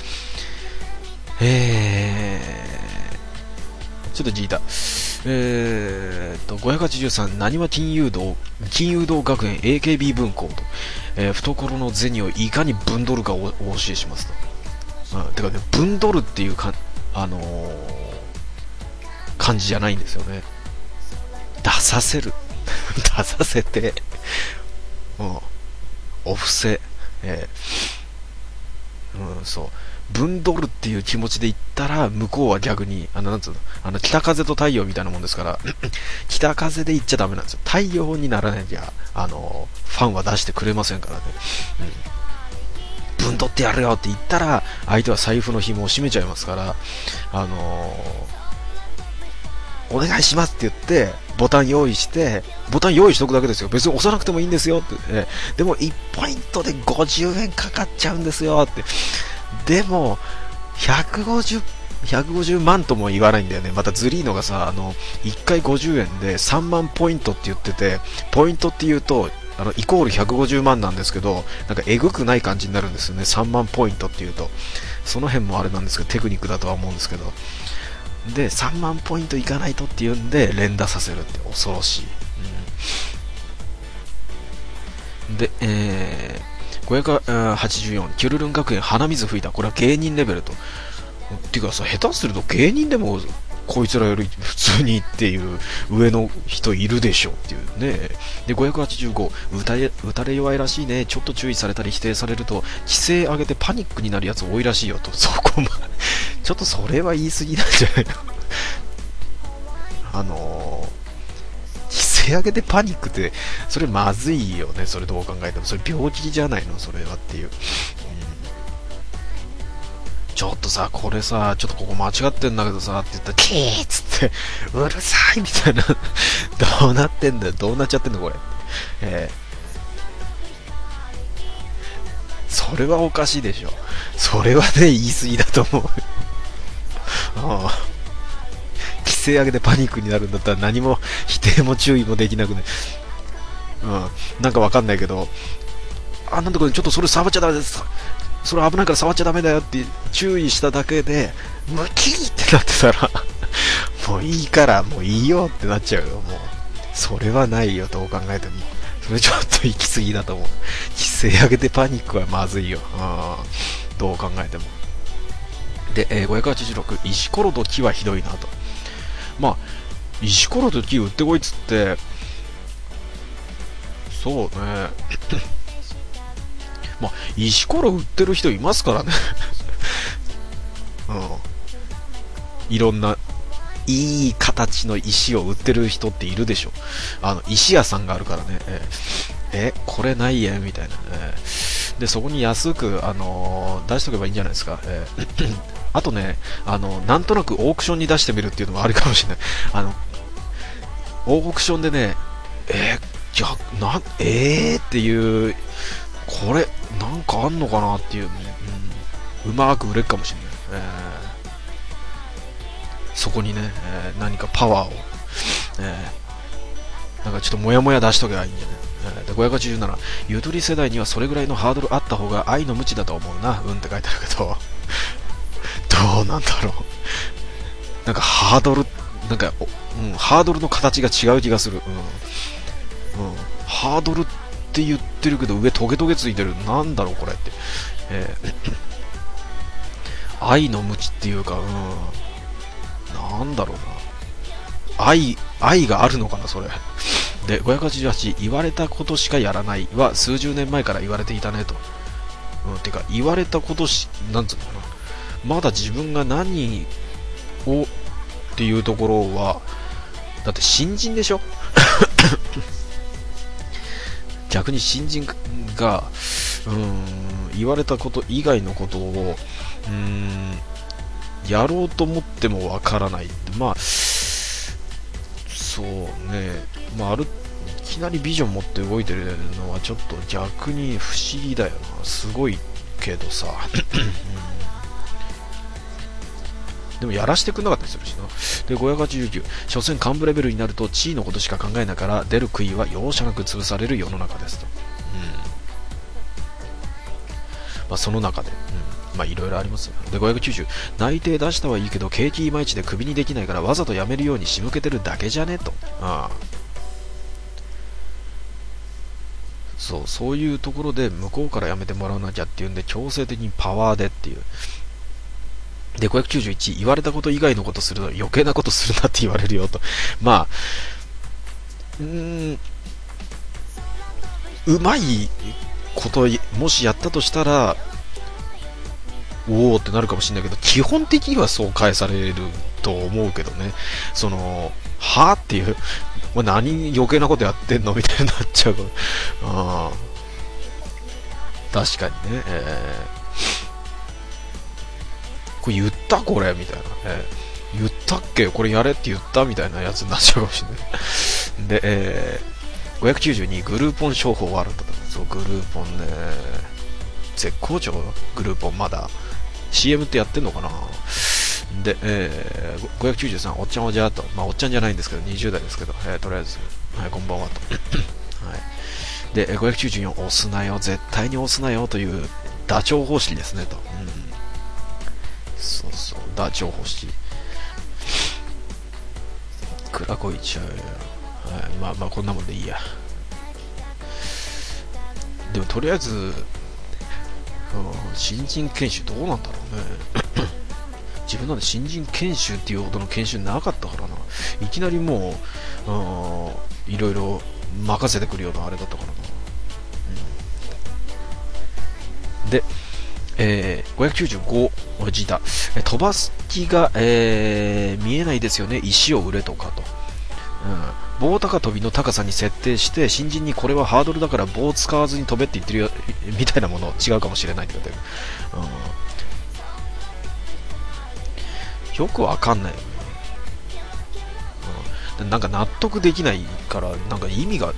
ちょっと聞いた。583、なにわ金融道学園 AKB 文庫と、懐の銭をいかに分取るかをお教えしますと。てかね、分取るっていうか、感じじゃないんですよね。出させる。出させて、お布施、そう。分取るっていう気持ちで言ったら、向こうは逆に、なんつうの、北風と太陽みたいなもんですから、北風で言っちゃダメなんですよ。太陽にならないじゃ、ファンは出してくれませんからね。分取ってやるよって言ったら、相手は財布の紐を締めちゃいますから、お願いしますって言って、ボタン用意しとくだけですよ。別に押さなくてもいいんですよって。でも1ポイントで50円かかっちゃうんですよって。でも150万とも言わないんだよね。またずりーのがさ、1回50円で3万ポイントって言ってて、ポイントって言うとイコール150万なんですけど、なんかえぐくない感じになるんですよね。3万ポイントって言うと、その辺もあれなんですけど、テクニックだとは思うんですけど、で3万ポイントいかないとっていうんで連打させるって恐ろしい。で、584、キュルルン学園鼻水吹いた。これは芸人レベルと。っていうかさ、下手すると芸人でもこいつらより普通にっていう上の人いるでしょっていうね。で、585、打たれ弱いらしいね。ちょっと注意されたり否定されると規制上げてパニックになるやつ多いらしいよと。そこまちょっとそれは言い過ぎなんじゃないの。規制上げてパニックってそれまずいよね。それどう考えてもそれ病気じゃないのそれはっていう。ちょっとさ、これさ、ちょっとここ間違ってんだけどさって言ったらキーッつってうるさいみたいなどうなってんだよ、どうなっちゃってんのこれ。それはおかしいでしょ。それはね、言い過ぎだと思う規制上げてパニックになるんだったら何も否定も注意もできなくね。なんかわかんないけど、なんだこれちょっとそれ触っちゃダメです、それ危ないから触っちゃダメだよって注意しただけでムキーってなってたらもういいからもういいよってなっちゃうよ。もうそれはないよ、どう考えても。それちょっと行き過ぎだと思う。規制上げてパニックはまずいよ、どう考えても。で、586、石ころと木はひどいなと。まあ石ころと木売ってこいっつって、そうねまあ石ころ売ってる人いますからねいろんないい形の石を売ってる人っているでしょ。石屋さんがあるからね。これないやみたいな。でそこに安く、出しとけばいいんじゃないですか。あとね、なんとなくオークションに出してみるっていうのもあるかもしれない。オークションでね、っていうこれなんかあんのかなっていうね、うまく売れるかもしれない、そこにね、何かパワーを、なんかちょっとモヤモヤ出しとけばいいんじゃない、で587、ゆとり世代にはそれぐらいのハードルあった方が愛の無知だと思うな、って書いてあるけどどうなんだろう、なんかハードル、なんか、ハードルの形が違う気がする、ハードルって言ってるけど上トゲトゲついてる、なんだろうこれって、愛の無知っていうか、なんだろうな、愛があるのかなそれで。588、言われたことしかやらないは数十年前から言われていたねと、てか言われたことなんつうのかな、まだ自分が何をっていうところはだって新人でしょ逆に新人が言われたこと以外のことをやろうと思ってもわからない。まあそうね、まあいきなりビジョン持って動いてるのはちょっと逆に不思議だよな。すごいけどさ、でもやらしてくんなかったりするしな。で589、所詮幹部レベルになると地位のことしか考えながら出る杭は容赦なく潰される世の中ですと。まあその中で、まあいろいろありますよ。で590、内定出したはいいけど景気いまいちでクビにできないからわざとやめるように仕向けてるだけじゃねと。そういうところで向こうからやめてもらわなきゃっていうんで強制的にパワーでっていう。で591、言われたこと以外のことすると余計なことするなって言われるよと。まあうまいこともしやったとしたらおーってなるかもしれないけど、基本的にはそう返されると思うけどね。はぁっていう、何余計なことやってんのみたいになっちゃうから。確かにね、これ言ったこれみたいな、言ったっけこれやれって言ったみたいなやつになっちゃうかもしれないで、592、グルーポン商法ワールドだ。そう、グルーポンね、絶好調。グルーポンまだ CM ってやってんのかな。で、593、おっちゃんおじゃーと、まあおっちゃんじゃないんですけど20代ですけど、とりあえず、はい、こんばんはとはい。で594、押すなよ、絶対に押すなよというダチョウ方式ですねと。そうそう、ダチョウ方式。クラコいちゃうよ。はい、まあまあこんなもんでいいや。でもとりあえず、新人研修どうなんだろうね自分なんで新人研修っていうほどの研修なかったからな。いきなりもういろいろ任せてくるようなあれだったからな、で、595おじいた、飛ばす気が、見えないですよね、石を売れとかと、棒高跳びの高さに設定して新人にこれはハードルだから棒を使わずに飛べって言ってるよみたいなもの違うかもしれないって言ってる、よくわかんないよね、なんか納得できないからなんか意味が、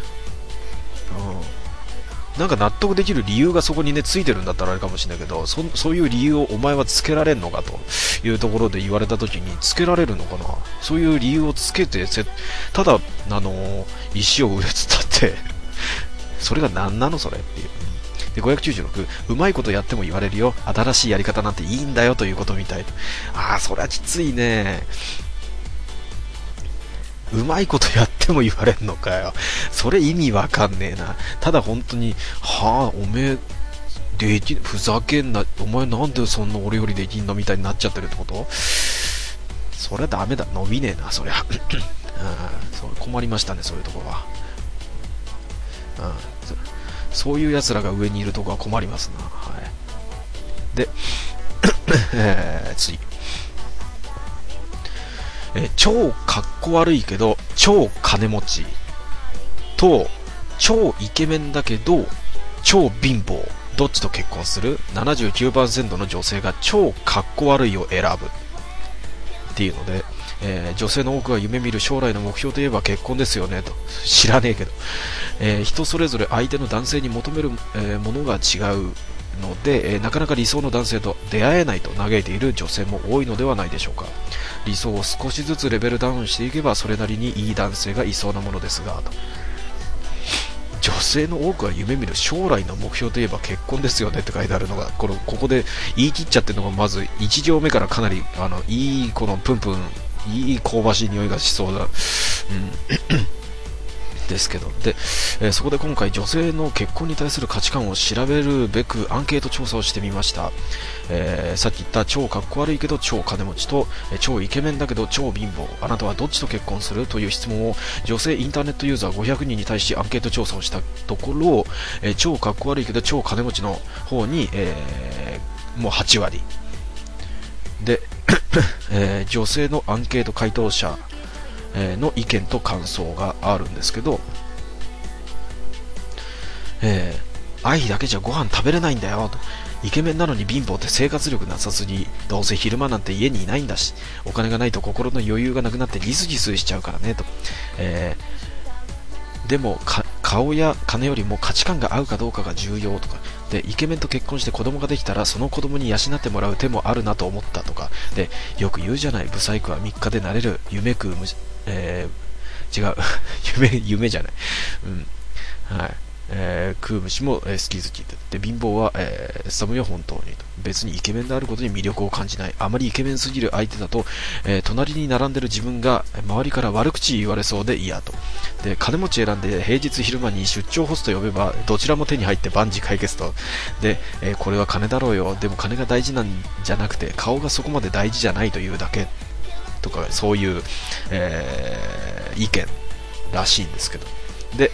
なんか納得できる理由がそこにねついてるんだったらあれかもしれないけど、そういう理由をお前はつけられんのかというところで言われた時につけられるのかな。そういう理由をつけてただ石を売れつったってそれが何なのそれっていう。で596、うまいことやっても言われるよ、新しいやり方なんていいんだよということみたいと。それはきついね。うまいことやっても言われんのかよ。それ意味わかんねえな。ただ本当に、おめえふざけんな、お前なんでそんな俺よりできんのみたいになっちゃってるってこと。そりゃダメだ、伸びねえなそりゃそう困りましたね、そういうところは。そういう奴らが上にいるとこは困りますな。はい。で、次。超かっこ悪いけど超金持ちと超イケメンだけど超貧乏、どっちと結婚する？ 79% の女性が超かっこ悪いを選ぶっていうので、 女性の多くが夢見る将来の目標といえば結婚ですよねと。知らねえけど、人それぞれ相手の男性に求める、ものが違うので、なかなか理想の男性と出会えないと嘆いている女性も多いのではないでしょうか。理想を少しずつレベルダウンしていけばそれなりにいい男性がいそうなものですがと。女性の多くが夢見る将来の目標といえば結婚ですよねって書いてあるのが、ここで言い切っちゃってるのが、まず1行目からかなりいいこのプンプンいい香ばしい匂いがしそうだ、ですけど、で、そこで今回女性の結婚に対する価値観を調べるべくアンケート調査をしてみました。さっき言った超かっこ悪いけど超金持ちと、超イケメンだけど超貧乏、あなたはどっちと結婚するという質問を女性インターネットユーザー500人に対しアンケート調査をしたところ、超かっこ悪いけど超金持ちの方に、もう8割で、女性のアンケート回答者の意見と感想があるんですけど、愛だけじゃご飯食べれないんだよと、イケメンなのに貧乏って生活力なさすぎ、どうせ昼間なんて家にいないんだし、お金がないと心の余裕がなくなってギスギスしちゃうからねと、でも顔や金よりも価値観が合うかどうかが重要とかで、イケメンと結婚して子供ができたらその子供に養ってもらう手もあるなと思ったとかで、よく言うじゃない、ブサイクは3日でなれる、夢食う違う夢じゃない、はい、食う虫も、好き好きで、貧乏は、寒いよ本当にと、別にイケメンであることに魅力を感じない、あまりイケメンすぎる相手だと、隣に並んでる自分が周りから悪口言われそうで嫌と。で、金持ち選んで平日昼間に出張ホスト呼べばどちらも手に入って万事解決と。で、これは金だろうよ、でも金が大事なんじゃなくて顔がそこまで大事じゃないというだけとか、そういう、意見らしいんですけど、で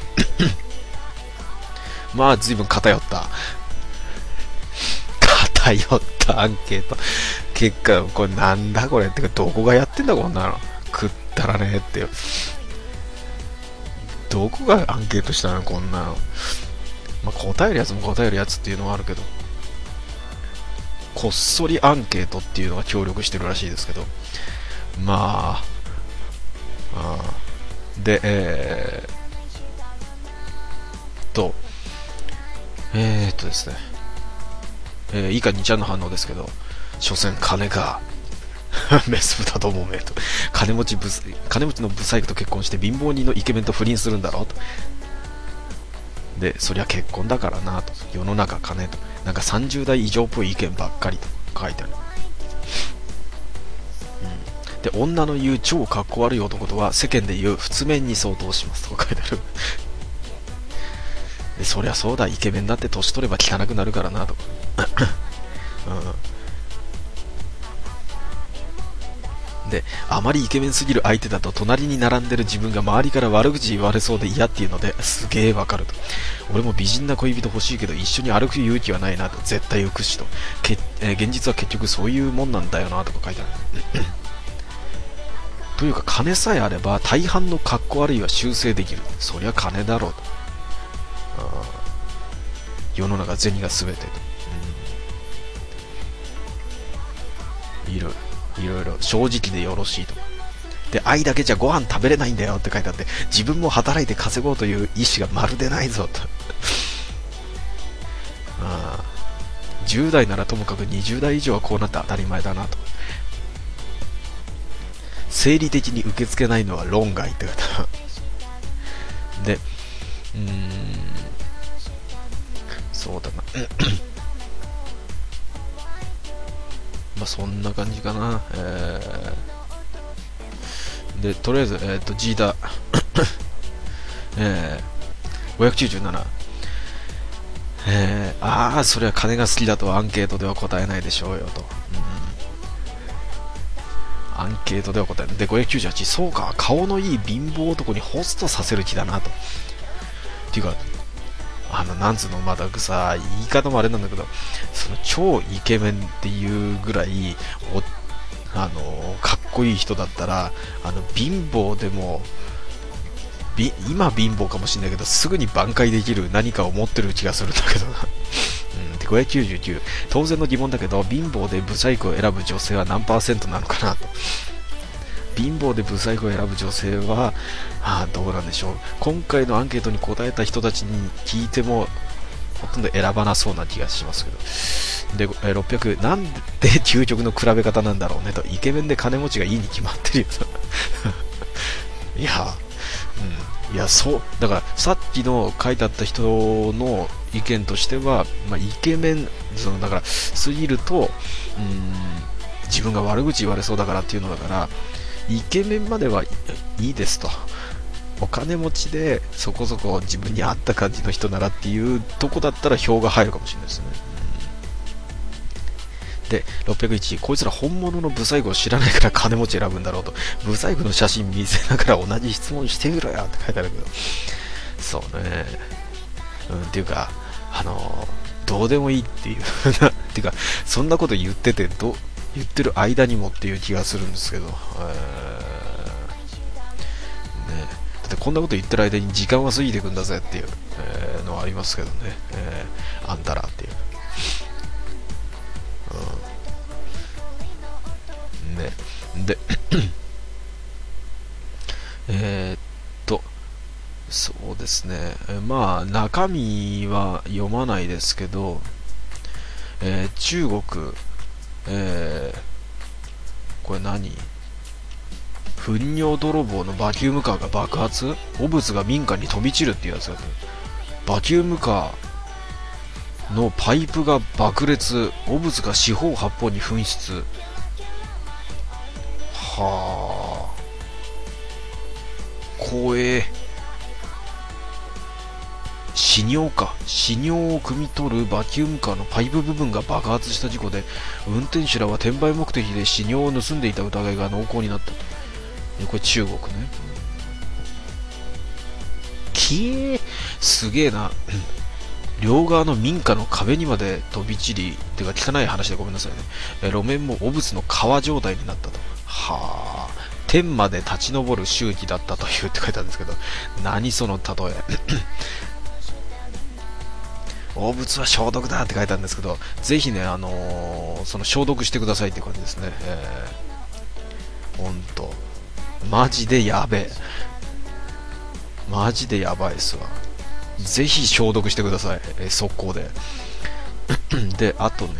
まあ随分偏ったアンケート結果、これなんだこれってか、どこがやってんだこんなの、食ったらねってよ、どこがアンケートしたのこんなの。まあ、答えるやつも答えるやつっていうのはあるけど、こっそりアンケートっていうのが協力してるらしいですけど、まあ、で、ですね、以下2ちゃんの反応ですけど、所詮金かメス豚どもめと、金持ちのブサイクと結婚して貧乏人のイケメンと不倫するんだろうと。で、そりゃ結婚だからなと、世の中金と、なんか30代以上っぽい意見ばっかりと書いてある。で、女の言う超かっこ悪い男とは世間で言う普面に相当しますと書いてあるで、そりゃそうだ、イケメンだって年取れば汚くなるからなとか、で、あまりイケメンすぎる相手だと隣に並んでる自分が周りから悪口言われそうで嫌っていうので、すげえわかると。俺も美人な恋人欲しいけど一緒に歩く勇気はないなと、絶対浮くしと、現実は結局そういうもんなんだよなとか書いてあるというか、金さえあれば大半のカッコ悪いは修正できる、そりゃ金だろうと。世の中銭が全てと、いろいろ正直でよろしいと。で、愛だけじゃご飯食べれないんだよって書いてあって、自分も働いて稼ごうという意思がまるでないぞと10代ならともかく20代以上はこうなって当たり前だなと。生理的に受け付けないのは論外って書いてあるで、そうだなまあそんな感じかな。で、とりあえず、ジーダ597、それは金が好きだとアンケートでは答えないでしょうよと、アンケートでは答えないで、598、そうか、顔のいい貧乏男にホストさせる気だなと。っていうか、なんつうの、まださ、言い方もあれなんだけど、その超イケメンっていうぐらいかっこいい人だったら、貧乏でも今貧乏かもしれないけどすぐに挽回できる何かを持ってる気がするんだけどなで、599、当然の疑問だけど貧乏でブサイクを選ぶ女性は何%なのかなと。 貧乏でブサイクを選ぶ女性は、どうなんでしょう。今回のアンケートに答えた人たちに聞いてもほとんど選ばなそうな気がしますけど。で、600、なんで究極の比べ方なんだろうねと。イケメンで金持ちがいいに決まってるよと。いや、いや、そうだからさっきの書いてあった人の意見としては、イケメンだからすぎると、自分が悪口言われそうだからっていうのだから、イケメンまではいいですと。お金持ちでそこそこ自分に合った感じの人ならっていうとこだったら票が入るかもしれないですね。で、601、こいつら本物のブサイクを知らないから金持ち選ぶんだろうと。ブサイクの写真見せながら同じ質問してみろよって書いてあるけど、そうね、っていうか、どうでもいいっていうっていうか、そんなこと言ってて言ってる間にもっていう気がするんですけど、ね、だってこんなこと言ってる間に時間は過ぎていくんだぜっていう、のはありますけどね、あんたらっていう、ね、でそうですね、中身は読まないですけど、中国、これ何？糞尿泥棒のバキュームカーが爆発？汚物が民家に飛び散るっていうやつが、バキュームカーのパイプが爆裂、汚物が四方八方に噴出。はあ、怖え。死尿を汲み取るバキュームカーのパイプ部分が爆発した事故で、運転手らは転売目的で死尿を盗んでいた疑いが濃厚になったと。これ中国ね。すげえな。両側の民家の壁にまで飛び散り、てか汚い話でごめんなさいね。路面も汚物の川状態になったと。はあ、天まで立ち上る周期だったというって書いてあるんですけど、何その例え。汚物は消毒だって書いてあるんですけど、ぜひね、その消毒してくださいって感じですね。ほんとマジでやべえ、マジでやばいっすわ。ぜひ消毒してください、速攻で。で、あと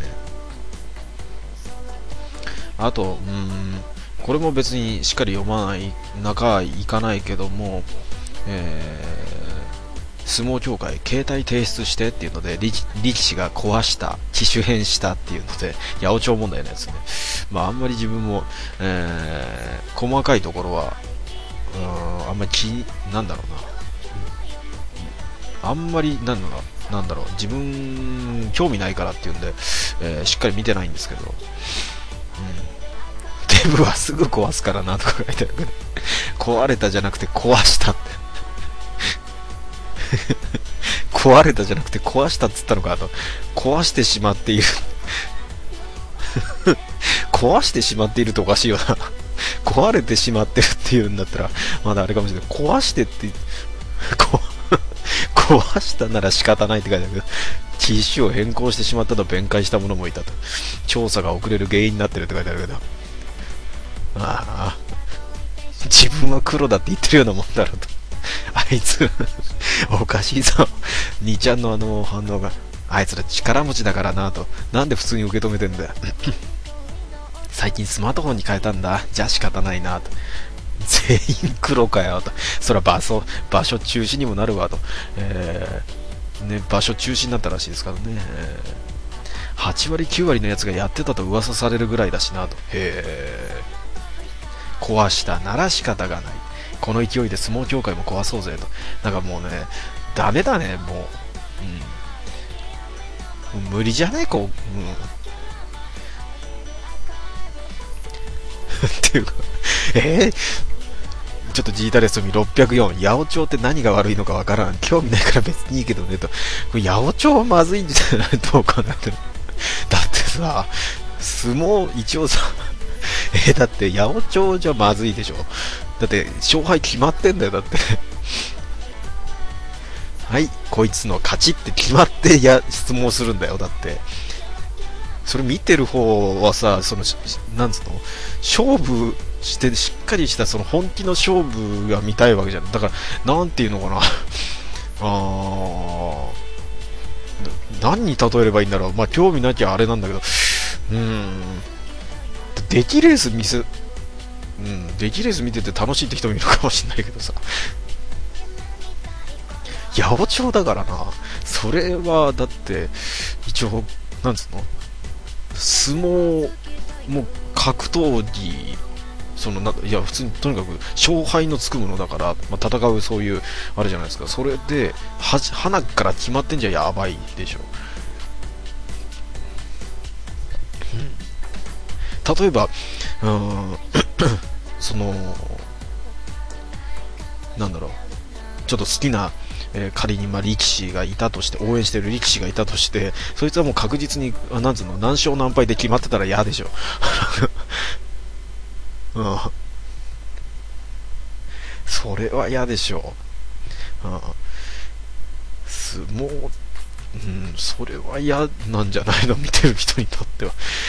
これも別にしっかり読まない中いかないけども、相撲協会携帯提出してっていうので力士が壊した機種変したっていうので八百長問題のやつね。あんまり自分も、細かいところはあんまりなんだろうな、あんまりなんだろう、自分興味ないからっていうんで、しっかり見てないんですけど、デブはすぐ壊すからなとか書いてあるけど、壊れたじゃなくて壊したって壊れたじゃなくて壊したっつったのかと。壊してしまっている壊してしまっているとおかしいよな。壊れてしまってるっていうんだったらまだあれかもしれない。壊してって壊したなら仕方ないって書いてあるけど、機種を変更してしまったと弁解した者もいたと。調査が遅れる原因になってるって書いてあるけど、自分は黒だって言ってるようなもんだろうと。あいつおかしいぞ。2ちゃんの反応が、あいつら力持ちだからなと。なんで普通に受け止めてんだよ。最近スマートフォンに変えたんだ、じゃあ仕方ないなと。全員黒かよと。そら場所中止にもなるわと。場所中止になったらしいですからね。8割9割のやつがやってたと噂されるぐらいだしなと。壊したなら仕方がない。この勢いで相撲協会も壊そうぜと。なんかもうね、ダメだね、もう。無理じゃねこう。っていうか、ちょっとジータレスミ604、八百長って何が悪いのかわからん。興味ないから別にいいけどねと。これ八百長はまずいんじゃないどうかなって。だってさ、相撲一応さ、だって八百長じゃまずいでしょ。だって勝敗決まってんだよ。だってはい、こいつの勝ちって決まって質問するんだよ。だってそれ見てる方はさ、なんつうの、勝負してしっかりしたその本気の勝負が見たいわけじゃん。だからなんていうのかな何に例えればいいんだろう。まあ興味なきゃあれなんだけど、出来レース出来レース見てて楽しいって人もいるかもしれないけどさ、八百長だからな。それはだって一応なんつうの、相撲も格闘技、いや普通にとにかく勝敗のつくものだから、まあ、戦うそういうあれじゃないですか。それで花から決まってんじゃやばいでしょ。例えばなんだろう、ちょっと好きな、仮に力士がいたとして、応援してる力士がいたとして、そいつはもう確実になんつうの、何勝何敗で決まってたら嫌でしょ。それは嫌でしょ。相撲、それは嫌なんじゃないの、見てる人にとっては。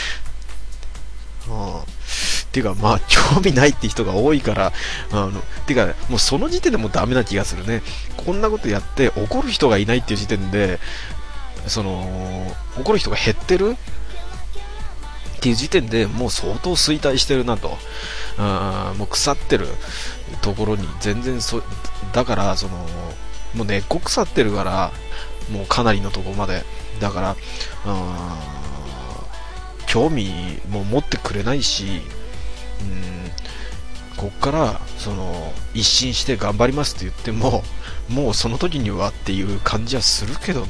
てかまあ興味ないって人が多いから、てかもうその時点でもうダメな気がするね。こんなことやって怒る人がいないっていう時点で、怒る人が減ってるっていう時点でもう相当衰退してるなと。もう腐ってるところに全然だからもう根っこ腐ってるから、もうかなりのところまでだから、興味も持ってくれないし、こっから一新して頑張りますって言っても、もうその時にはっていう感じはするけどね。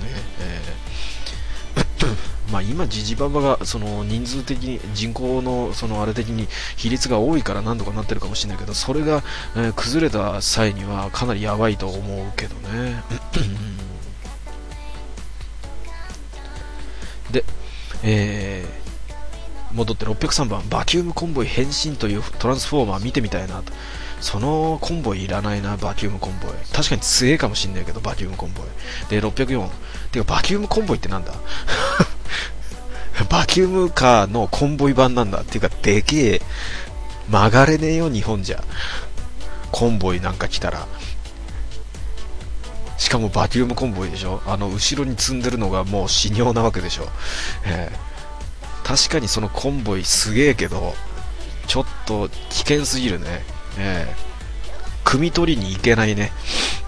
まあ今ジジババが人数的に、人口のあれ的に比率が多いからなんとかなってるかもしれないけど、それが、崩れた際にはかなりやばいと思うけどね。で、戻って603番、バキュームコンボイ変身というトランスフォーマー見てみたいなと。そのコンボイいらないな、バキュームコンボイ。確かに強いかもしんないけど、バキュームコンボイ。で、604。てか、バキュームコンボイってなんだバキュームカーのコンボイ版なんだ。っていうか、でけえ。曲がれねえよ、日本じゃ。コンボイなんか来たら。しかもバキュームコンボイでしょ。後ろに積んでるのがもう死尿なわけでしょ。確かにそのコンボイすげえけど、ちょっと危険すぎるね。汲み取りに行けないね。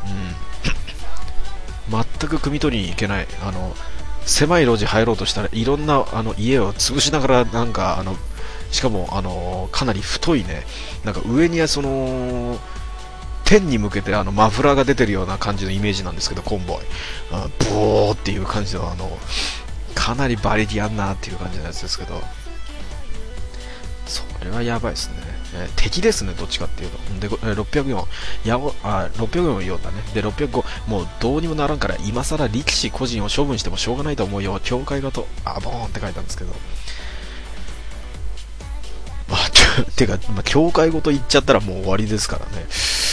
全く汲み取りに行けない。狭い路地入ろうとしたらいろんな家を潰しながら、なんかしかもかなり太いね、なんか上には天に向けてマフラーが出てるような感じのイメージなんですけど、コンボイボーっていう感じのかなり馬力あんなっていう感じのやつですけど、それはやばいですね。敵ですね、どっちかっていうと。で、604、604だね。で、605、もうどうにもならんから、今更力士個人を処分してもしょうがないと思うよ。協会がボーンって書いたんですけど。てか、協会ごと言っちゃったらもう終わりですからね。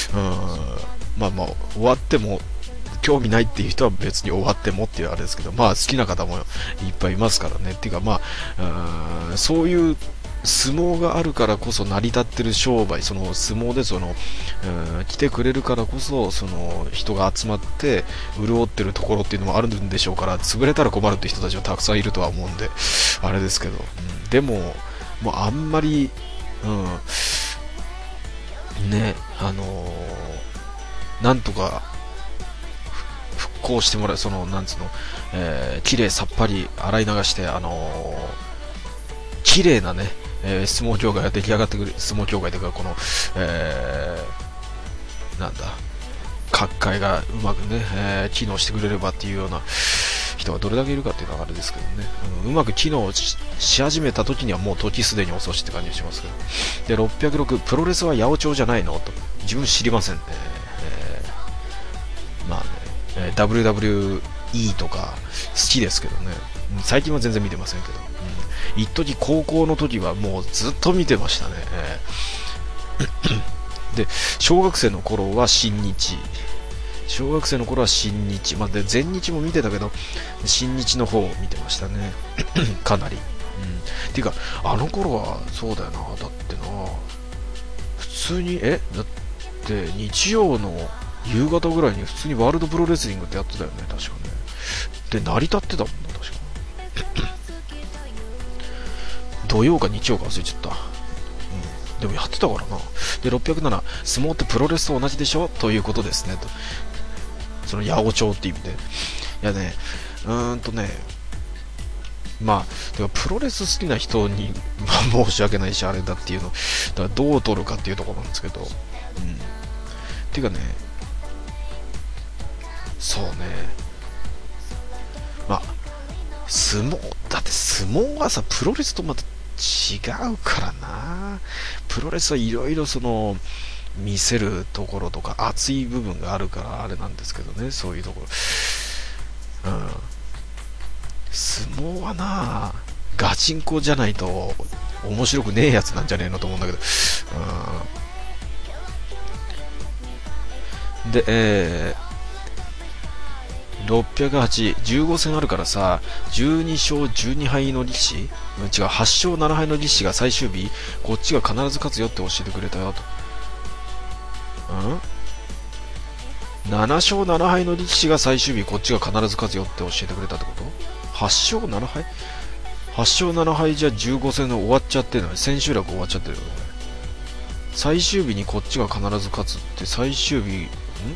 終わっても、興味ないっていう人は別に終わってもっていうあれですけど、好きな方もいっぱいいますからね。っていうかそういう相撲があるからこそ成り立ってる商売、相撲で来てくれるからこそ人が集まって潤ってるところっていうのもあるんでしょうから、潰れたら困るって人たちはたくさんいるとは思うんであれですけど、でもあんまりね、なんとか復興してもらう、なんつうの、綺麗さっぱり洗い流して、綺麗なね、相撲協会が出来上がってくる、相撲協会というか、なんだ、各界がうまくね、機能してくれればっていうような人がどれだけいるかっていうのはあれですけどね、うまく機能 し始めた時にはもう時すでに遅しって感じがしますけど。で、606、プロレスは八百長じゃないのと。自分知りませんね。WWE とか好きですけどね、最近は全然見てませんけど、一時高校の時はもうずっと見てましたね。で、小学生の頃は新日、で全日も見てたけど新日の方を見てましたね。かなりていうかあの頃はそうだよな。だってな、普通にだって日曜の夕方ぐらいに普通にワールドプロレスリングってやってたよね、確かね。で成り立ってたもんな、確か土曜か日曜か忘れちゃった。でもやってたからな。で607、相撲ってプロレスと同じでしょということですねと。その八百長って意味で、いやね、まあてかプロレス好きな人に、申し訳ないしあれだっていうのだからどう取るかっていうところなんですけど、っていうかね、そうね、まあ相撲だって相撲はさプロレスとまた違うからな。プロレスはいろいろその見せるところとか熱い部分があるからあれなんですけどね、そういうところ。相撲はなガチンコじゃないと面白くねえやつなんじゃねえのと思うんだけど、で、608、15戦あるからさ、12勝12敗の力士、違う、8勝7敗の力士が最終日、こっちが必ず勝つよって教えてくれたよと。7勝7敗の力士が最終日、こっちが必ず勝つよって教えてくれたってこと？ 8 勝7敗 ?8 勝7敗じゃ15戦の終わっちゃってるのに、千秋楽終わっちゃってるよね。最終日にこっちが必ず勝つって最終日、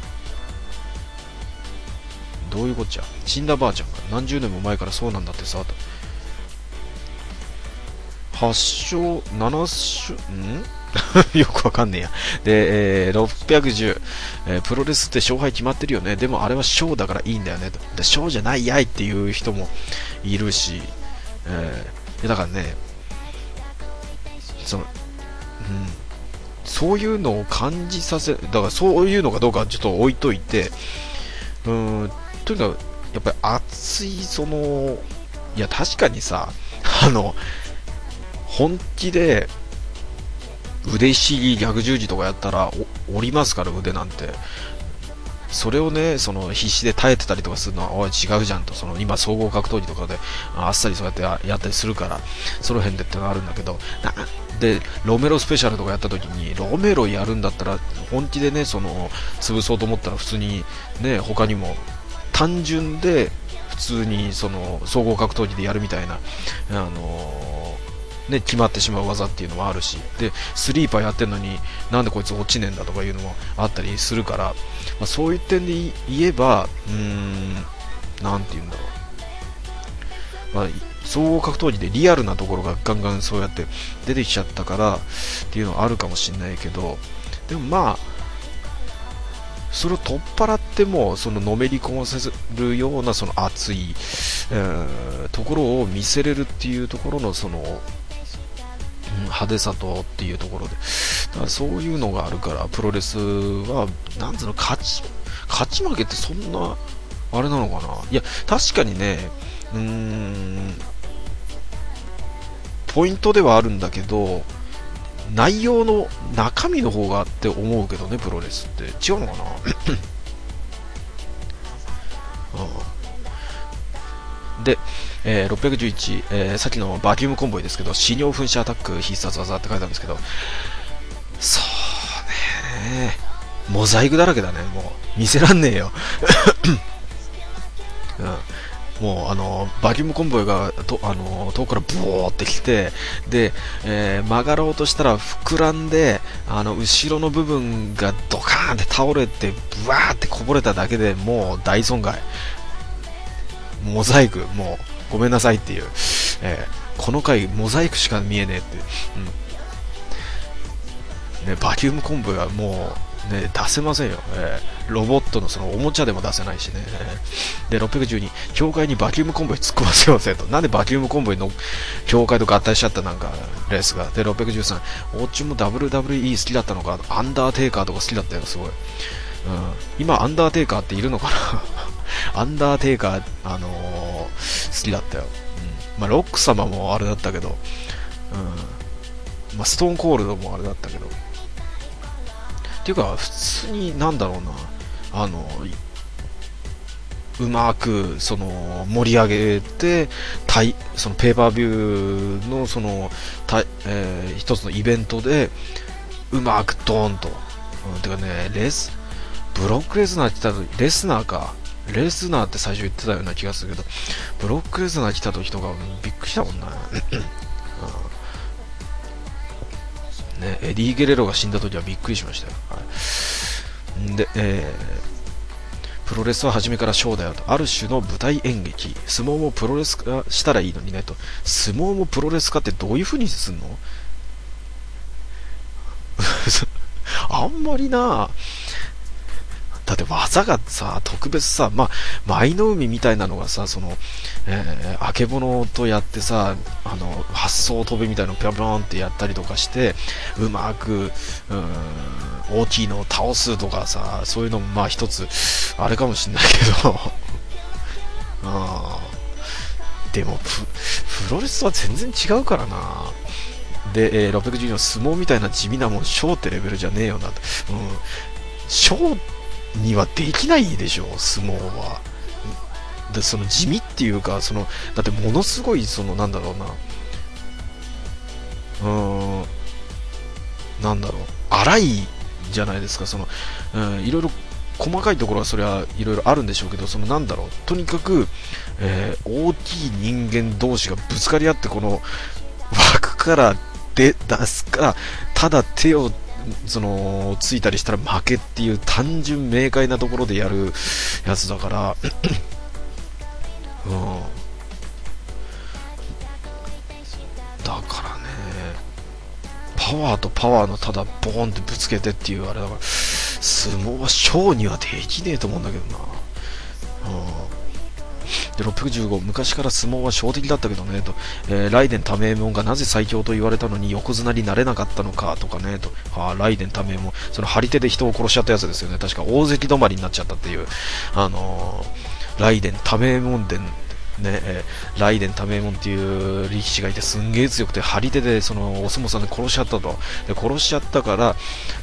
どういうこっちゃ。死んだばあちゃんが何十年も前からそうなんだってさと。8勝7勝よくわかんねえや。で、610、プロレスって勝敗決まってるよね。でもあれはショーだからいいんだよねと。でショーじゃないやいっていう人もいるし、だからね、そういうのを感じさせ、だからそういうのかどうかちょっと置いといて、とにかくやっぱり熱い、いや確かにさ、本気で腕ひしぎ逆十字とかやったら折りますから、腕なんて。それをね、必死で耐えてたりとかするのはおい違うじゃんと。今総合格闘技とかであっさりそうやってやったりするから、その辺でってのがあるんだけど、でロメロスペシャルとかやった時に、ロメロやるんだったら本気でね、潰そうと思ったら普通にね、他にも単純で普通に総合格闘技でやるみたいな、決まってしまう技っていうのもあるし、でスリーパーやってるのになんでこいつ落ちねえんだとかいうのもあったりするから、そういう点で言えば、なんて言うんだろう、総合格闘技でリアルなところがガンガンそうやって出てきちゃったからっていうのはあるかもしれないけど、でもそれを取っ払ってものめり込ませるような熱い、ところを見せれるっていうところの派手さとっていうところで、だからそういうのがあるから、プロレスはなんつうの、勝ち負けってそんなあれなのかな。いや確かにね、ポイントではあるんだけど、内容の中身の方がって思うけどね、プロレスって違うのかな。で、611、さっきのバキュームコンボイですけど、死尿噴射アタック必殺技って書いてあるんですけど、そうね、モザイクだらけだね。もう見せらんねえよ。もうバキュームコンボイが遠くからブオーってきて、で、曲がろうとしたら膨らんで、後ろの部分がドカーンって倒れてブワーってこぼれただけでもう大損害。モザイク、もうごめんなさいっていう、この回モザイクしか見えねえって、バキュームコンボイはもうね出せませんよ。ロボットのおもちゃでも出せないしね。で612、境界にバキュームコンボイ突っ込ませようぜと。なんでバキュームコンボイの境界と合体しちゃったなんかレースが。で613、おっちも WWE 好きだったのか、アンダーテイカーとか好きだったよ、すごい。今アンダーテイカーっているのかな。アンダーテイカー、好きだったよ。ロック様もあれだったけど、ストーンコールドもあれだったけど、っていうか普通になんだろうな、 うまくその盛り上げて、そのペーパービューのその一つのイベントでうまくドーンと、てかね、ブロックレスナーって言ったらレスナーって最初言ってたような気がするけど、ブロックレスナー来た時とかびっくりしたもんな、ね、エディ・ゲレロが死んだ時はびっくりしましたよ、はい、で、プロレスは初めからショーだよと、ある種の舞台演劇、相撲もプロレス化したらいいのにねと。相撲もプロレス化ってどういう風にすんのあんまりな。だって技がさ、特別さ、舞の海みたいなのがさ、その、あけぼのとやってさ、発想飛びみたいなのをピョンピョンってやったりとかして、うまく、大きいのを倒すとかさ、そういうのも一つ、あれかもしんないけど、でもプロレスは全然違うからな。で、612の相撲みたいな地味なもん、ショーってレベルじゃねえよなと。ショーにはできないでしょ、相撲は。で、その地味っていうか、だってものすごい、なんだろうな、荒いじゃないですか、いろいろ細かいところはそれはいろいろあるんでしょうけど、とにかく、大きい人間同士がぶつかり合って、この枠から出すから、ただ手をついたりしたら負けっていう単純明快なところでやるやつだからだからね、パワーとパワーのただボーンってぶつけてっていうあれだから、相撲はショーにはできねえと思うんだけどな。で、615、昔から相撲は小的だったけどねと、ライデン多名門がなぜ最強と言われたのに横綱になれなかったのかとかねと、ライデン多名門、その張り手で人を殺しちゃったやつですよね。確か大関止まりになっちゃったっていう、ライデン多名門でね、ライデン多名門っていう力士がいて、すんげえ強くて張り手でお相撲さんで殺しちゃったと。で、殺しちゃったから、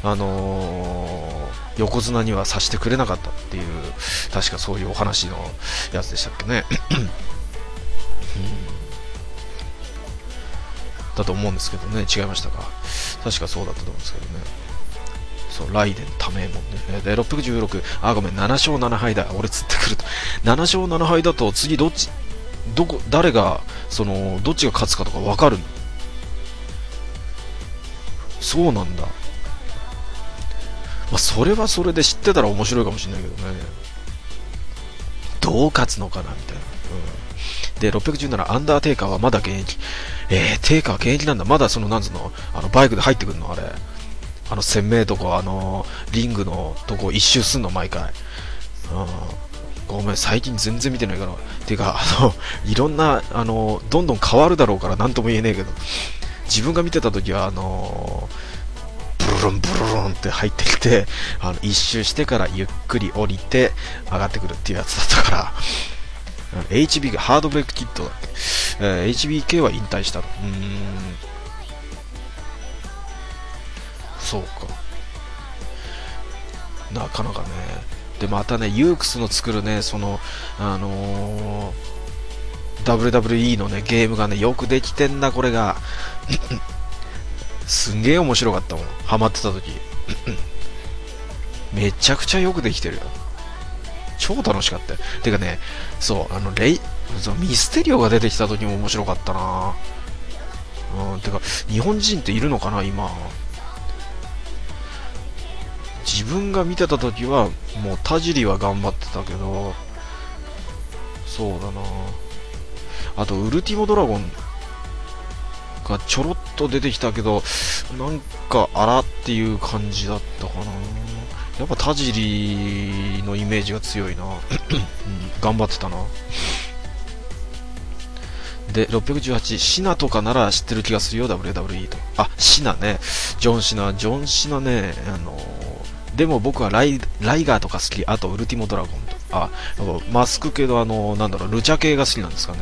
横綱にはさしてくれなかったっていう、確かそういうお話のやつでしたっけね。だと思うんですけどね、違いましたか。確かそうだったと思うんですけどね。そう、ライデン多名門ね。で、616、ごめん、7勝7敗だ。俺釣ってくると。7勝7敗だと、次誰が、どっちが勝つかとか分かるの？そうなんだ。それはそれで知ってたら面白いかもしれないけどね。どう勝つのかなみたいな。で、617、アンダーテイカーはまだ現役。テイカー現役なんだ。まだバイクで入ってくるのあれ。1000メートルリングのとこ一周すんの毎回。ごめん、最近全然見てないから。てか、いろんな、どんどん変わるだろうからなんとも言えねえけど、自分が見てた時は、ブルルンブルルンって入ってきて、一周してからゆっくり降りて上がってくるっていうやつだったから、HBK、ハードブレイクキットだっけ、HBK は引退したの。そうか。なかなかね。で、またね、ユークスの作るね、WWE のね、ゲームがね、よくできてんだ、これが。すんげえ面白かったもん、ハマってた時。めちゃくちゃよくできてるよ。超楽しかったよ。てかね、そう、ミステリオが出てきた時も面白かったな。てか、日本人っているのかな、今。自分が見てた時はもう田尻は頑張ってたけど、そうだなあとウルティモドラゴンがちょろっと出てきたけど、なんかあらっていう感じだったかな。やっぱ田尻のイメージが強いな、頑張ってたな。で、618、シナとかなら知ってる気がするよ、WWE と。シナね、ジョンシナね、でも僕はライガーとか好き。あとウルティモドラゴンと。マスク系のルチャ系が好きなんですかね。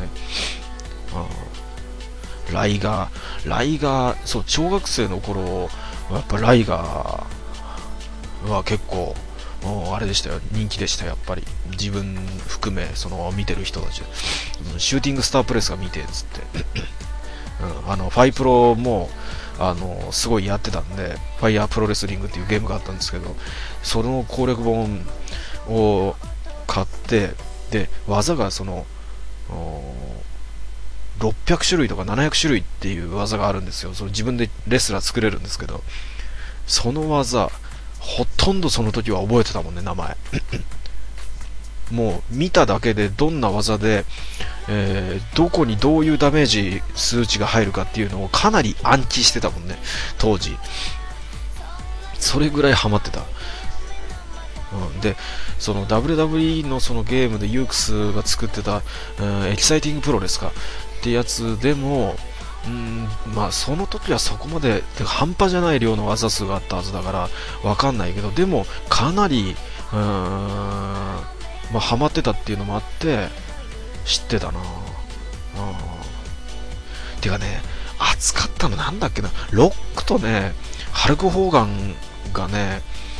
ライガー、そう、小学生の頃、やっぱライガーは結構あれでしたよ、人気でした。やっぱり自分含めその見てる人たち、シューティングスタープレスが見てっつってファイプロもすごいやってたんで、ファイヤープロレスリングっていうゲームがあったんですけど、その攻略本を買って、で技がその600種類とか700種類っていう技があるんですよ。その自分でレスラー作れるんですけど、その技ほとんどその時は覚えてたもんね、名前もう見ただけでどんな技で、どこにどういうダメージ数値が入るかっていうのをかなり暗記してたもんね、当時。それぐらいハマってた。でその WWE のそのゲームでユークスが作ってた、エキサイティングプロレスかってやつでも、まあその時はそこまで半端じゃない量の技数があったはずだからわかんないけど、でもかなりまあハマってたっていうのもあって知ってたな。てかね、熱かったのなんだっけな、ロックとねハルク・ホーガンがね、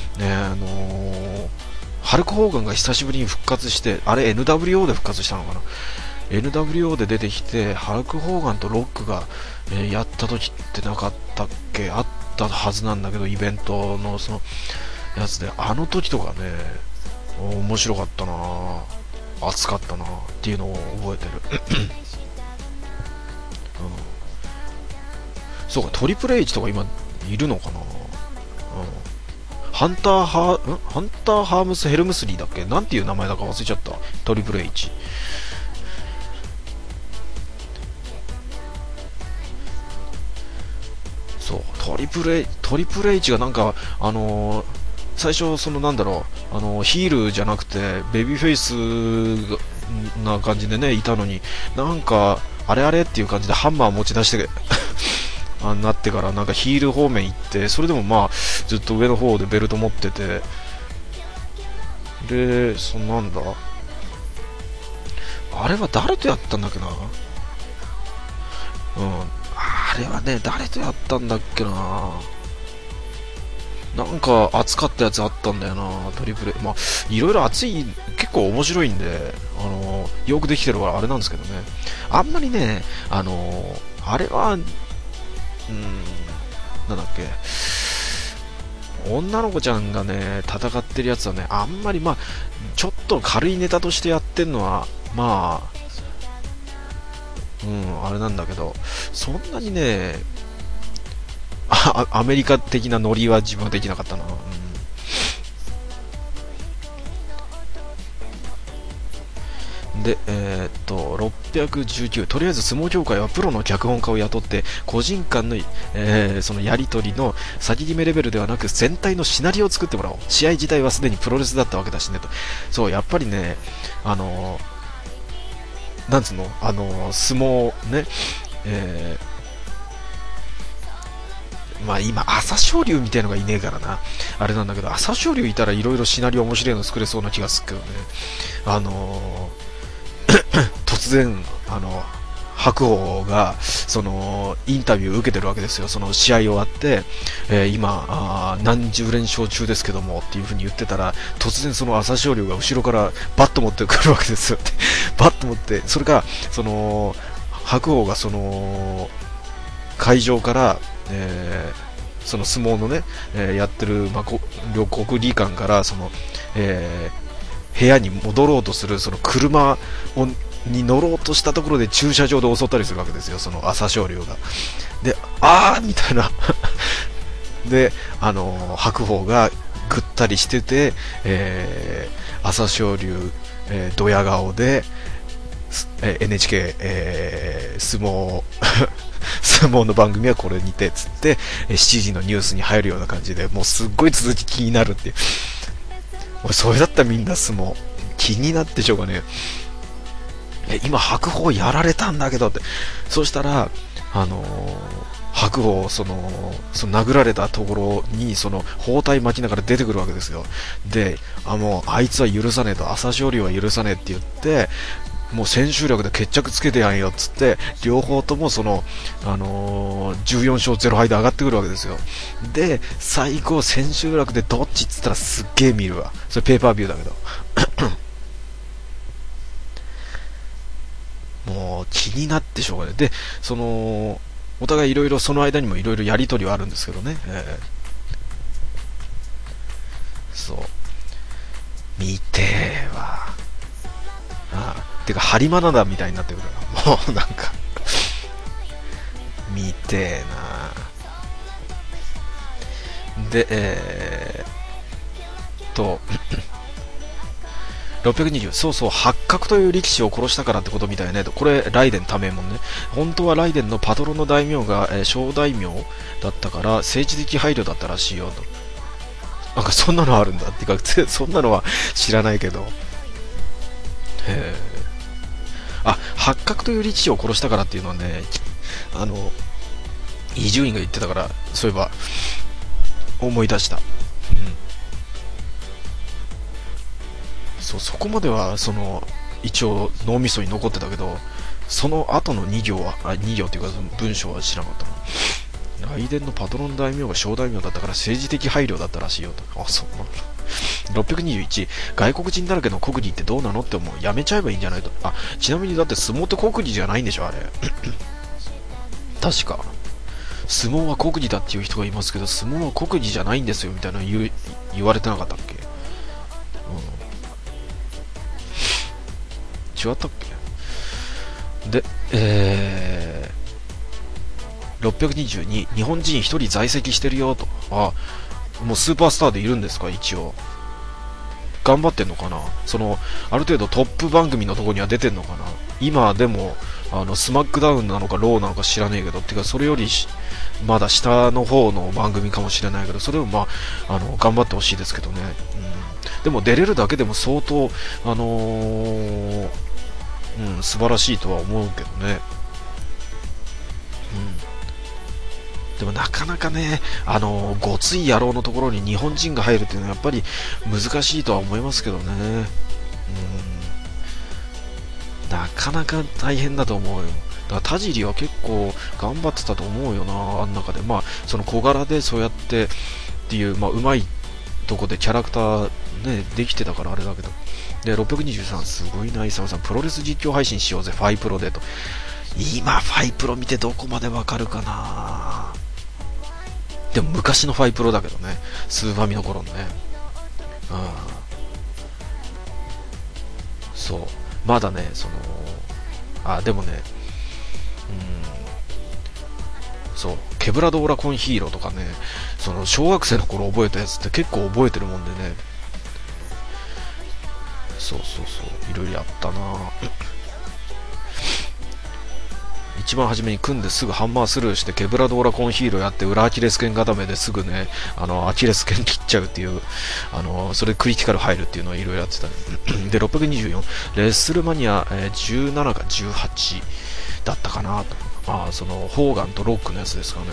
ハルク・ホーガンが久しぶりに復活して、あれ NWO で復活したのかな、 NWO で出てきてハルク・ホーガンとロックが、やった時ってなかったっけ、あったはずなんだけど、イベントのそのやつで、あの時とかね面白かったな、熱かったなっていうのを覚えてる、そうか、トリプル H とか今いるのかな、ハンターハームスヘルムスリーだっけ、なんていう名前だか忘れちゃった。トリプル H、 そうトリプル H がなんか最初そのなんだろう、ヒールじゃなくてベビーフェイスな感じでねいたのに、なんかあれあれっていう感じでハンマー持ち出してなってからなんかヒール方面行って、それでもまあずっと上の方でベルト持ってて、でなんだあれは誰とやったんだっけな、あれはね誰とやったんだっけな、なんか熱かったやつあったんだよな、トリプル、まあいろいろ熱い、結構面白いんでよくできてるからあれなんですけどね、あんまりねあれはなんだっけ、女の子ちゃんがね戦ってるやつはね、あんまりまあちょっと軽いネタとしてやってんのはまああれなんだけど、そんなにねアメリカ的なノリは自分はできなかったな、で、619、とりあえず相撲協会はプロの脚本家を雇って個人間の、そのやり取りの先決めレベルではなく全体のシナリオを作ってもらおう、試合自体はすでにプロレスだったわけだしねと。そうやっぱりねなんつうの相撲ね、まあ今朝青龍みたいのがいねえからなあれなんだけど、朝青龍いたらいろいろシナリオ面白いの作れそうな気がするけどね。突然白鵬がそのインタビューを受けてるわけですよ。その試合終わって、今何十連勝中ですけどもっていう風に言ってたら、突然その朝青龍が後ろからバット持ってくるわけですよってバット持って、それからその白鵬がその会場から、その相撲のね、やってる、両国技館からその、部屋に戻ろうとするその車に乗ろうとしたところで駐車場で襲ったりするわけですよ、その朝青龍が。で、あーみたいなで、白鵬がぐったりしてて、朝青龍、ドヤ顔で、NHK、相撲の番組はこれにてつって7時のニュースに入るような感じで、もうすっごい続き気になるっていう。俺それだったらみんな相撲気になってしょうがねえ、今白鵬やられたんだけどって。そしたら白鵬その殴られたところにその包帯巻きながら出てくるわけですよ。で、もうあいつは許さねえと、朝青龍は許さねえって言って、 もう千秋楽で決着つけてやんよっつって、両方ともその、14勝0敗で上がってくるわけですよ。で、最後千秋楽でどっちっつったらすっげえ見るわ。それペーパービューだけど。もう気になってしょうがない。で、その、お互いいろいろその間にもいろいろやりとりはあるんですけどね。そう。見てーわ。てか、ハリマナダみたいになってくるな。もうなんか見てーな。で、620、そうそう、八角という力士を殺したからってことみたいねと。これ、ライデン多名門ね。本当はライデンのパトロンの大名が、小大名だったから、政治的配慮だったらしいよと。なんかそんなのあるんだっていうか、そんなのは知らないけど。へー。八角という力士を殺したからっていうのはね、伊集院が言ってたから、そういえば、思い出した。そこまでは、一応脳みそに残ってたけど、その後の2行っていうか、文章は知らなかったな。雷電のパトロン大名が小大名だったから政治的配慮だったらしいよと。そうなの。621、外国人だらけの国技ってどうなのって思う。やめちゃえばいいんじゃないと。ちなみにだって相撲って国技じゃないんでしょ、あれ。確か。相撲は国技だっていう人がいますけど、相撲は国技じゃないんですよ、みたいな言われてなかったっけ。違ったっけ。で、622、日本人一人在籍してるよと。もうスーパースターでいるんですか、一応。頑張ってんのかな。ある程度トップ番組のとこには出てんのかな。今でも、スマックダウンなのかローなのか知らねえけど、てかそれよりまだ下の方の番組かもしれないけど、それも頑張ってほしいですけどね。でも出れるだけでも相当、素晴らしいとは思うけどね。でもなかなかね、ごつい野郎のところに日本人が入るっていうのはやっぱり難しいとは思いますけどね。なかなか大変だと思うよ。だから田尻は結構頑張ってたと思うよな、あん中で。その小柄でそうやってっていう、うまいとこでキャラクターね、できてたからあれだけど。で、623、すごいな、イサムさん。プロレス実況配信しようぜ、ファイプロでと。今、ファイプロ見てどこまでわかるかな。でも昔のファイプロだけどね、スーファミの頃のね。そう。まだね、でもね、そう、ケブラドーラコンヒーローとかね、小学生の頃覚えたやつって結構覚えてるもんでね。そう、いろいろやったな。一番初めに組んですぐハンマースルーしてケブラドーラコンヒーローやって裏アキレス腱固めですぐね、アキレス腱切っちゃうっていう、それでクリティカル入るっていうのをいろいろやってた、ね、で、624、レッスルマニア、17か18だったかなと。ホーガンとロックのやつですかね。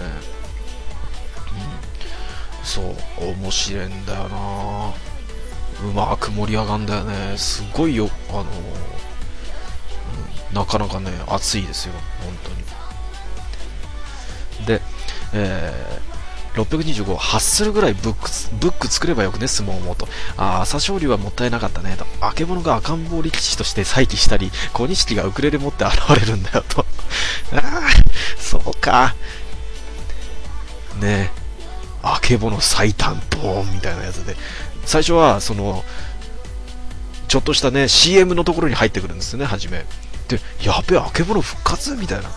そう、面白いんだよな。うまく盛り上がんだよね。すごいよ、なかなかね、熱いですよ、本当に。で、625、ハッスルぐらいブック作ればよくね、相撲もと。朝青龍はもったいなかったね、と。あけぼのが赤ん坊力士として再起したり、小錦がウクレレ持って現れるんだよ、と。そうか。ね、あけぼの最短ボーンみたいなやつで。最初は、ちょっとしたね、CM のところに入ってくるんですよね、初め。で、やべえ、あけぼの復活みたいな。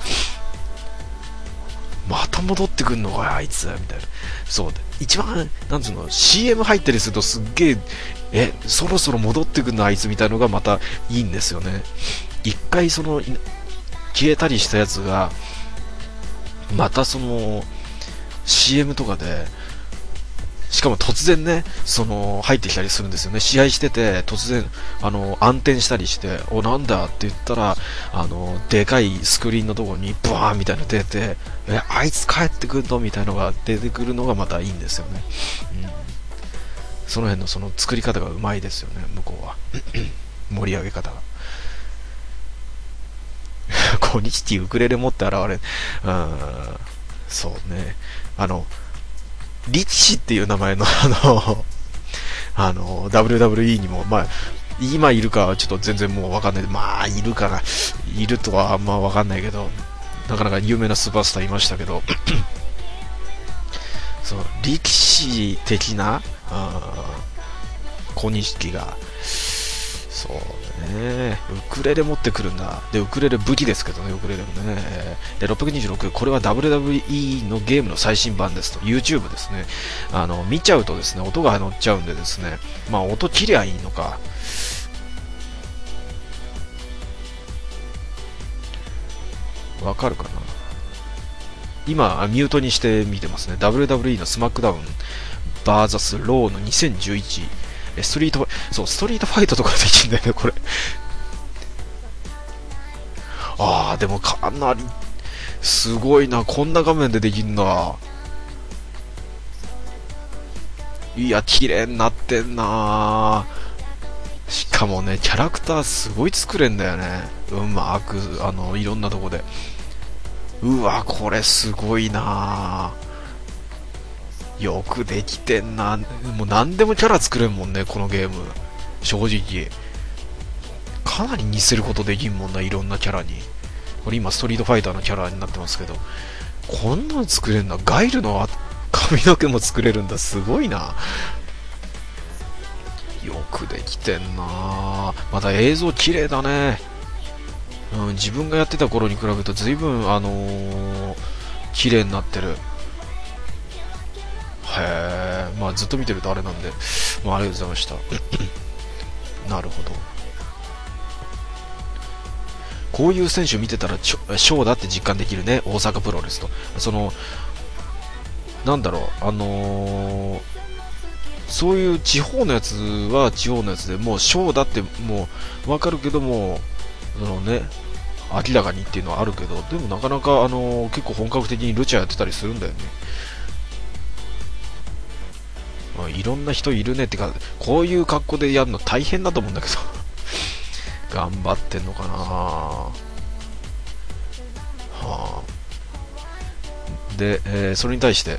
また戻ってくんのかよ、あいつみたいな。そうで、一番、なんつうの、CM 入ったりするとすっげえ、そろそろ戻ってくんのあいつみたいのがまたいいんですよね。一回消えたりしたやつが、またCM とかで、しかも突然ね、入ってきたりするんですよね。試合してて、突然、暗転したりして、なんだって言ったら、でかいスクリーンのところに、ブワーンみたいなの出て、あいつ帰ってくるのみたいなのが出てくるのがまたいいんですよね。その辺の作り方がうまいですよね、向こうは。盛り上げ方が。 コニシティウクレレ持って現れる。そうね。リチシっていう名前のWWE にも、まあ、今いるかはちょっと全然もうわかんない。まあ、いるかな。いるとはあんまわかんないけど、なかなか有名なスーパースターいましたけど、そう、力士的な、小錦が、そうね、ウクレレ持ってくるんだ。で、ウクレレ武器ですけどね、ウクレレもね。で、626、これは WWE のゲームの最新版ですと。YouTube ですね。見ちゃうとですね、音が乗っちゃうんでですね、まあ、音切りゃいいのか。わかるかな。今、ミュートにして見てますね。WWE のスマックダウン、バーザスローの2011、ストリートファイトとかできるんだよね、これ。でもかなり、すごいな、こんな画面でできんな。いや、綺麗になってんな。しかもね、キャラクターすごい作れんだよね。うまく、いろんなとこで。うわ、これすごいな。よくできてんな。もう何でもキャラ作れんもんね、このゲーム。正直。かなり似せることできんもんな、いろんなキャラに。これ今、ストリートファイターのキャラになってますけど。こんなの作れんな。ガイルの髪の毛も作れるんだ。すごいな。よくできてんな。また映像綺麗だね。自分がやってた頃に比べると随分綺麗になってる。へえ、まあずっと見てるとあれなんで、まあ、ありがとうございましたなるほど。こういう選手見てたらショーだって実感できるね、大阪プロレスと。なんだろう、そういう地方のやつは地方のやつでもうショーだってもう分かるけども、ね、明らかにっていうのはあるけど、でもなかなか結構本格的にルチャやってたりするんだよね。いろんな人いるねってか、こういう格好でやるの大変だと思うんだけど頑張ってんのかな。はあ、で、それに対して、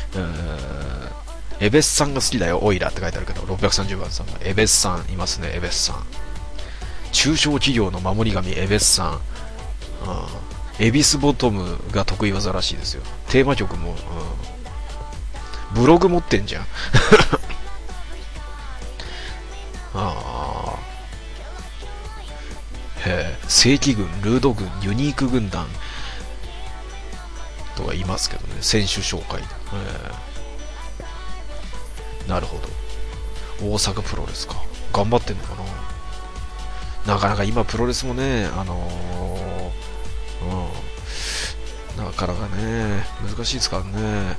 エベスさんが好きだよオイラって書いてあるけど、630番さんがエベスさんいますね。エベスさん、中小企業の守り神エベスさん、エビスボトムが得意技らしいですよ。テーマ曲も、ブログ持ってんじゃん正規軍、ルード軍、ユニーク軍団とかいますけどね、選手紹介で、なるほど。大阪プロレスか、頑張ってんのかな。なかなか今プロレスもね、なかなかね難しいですからね。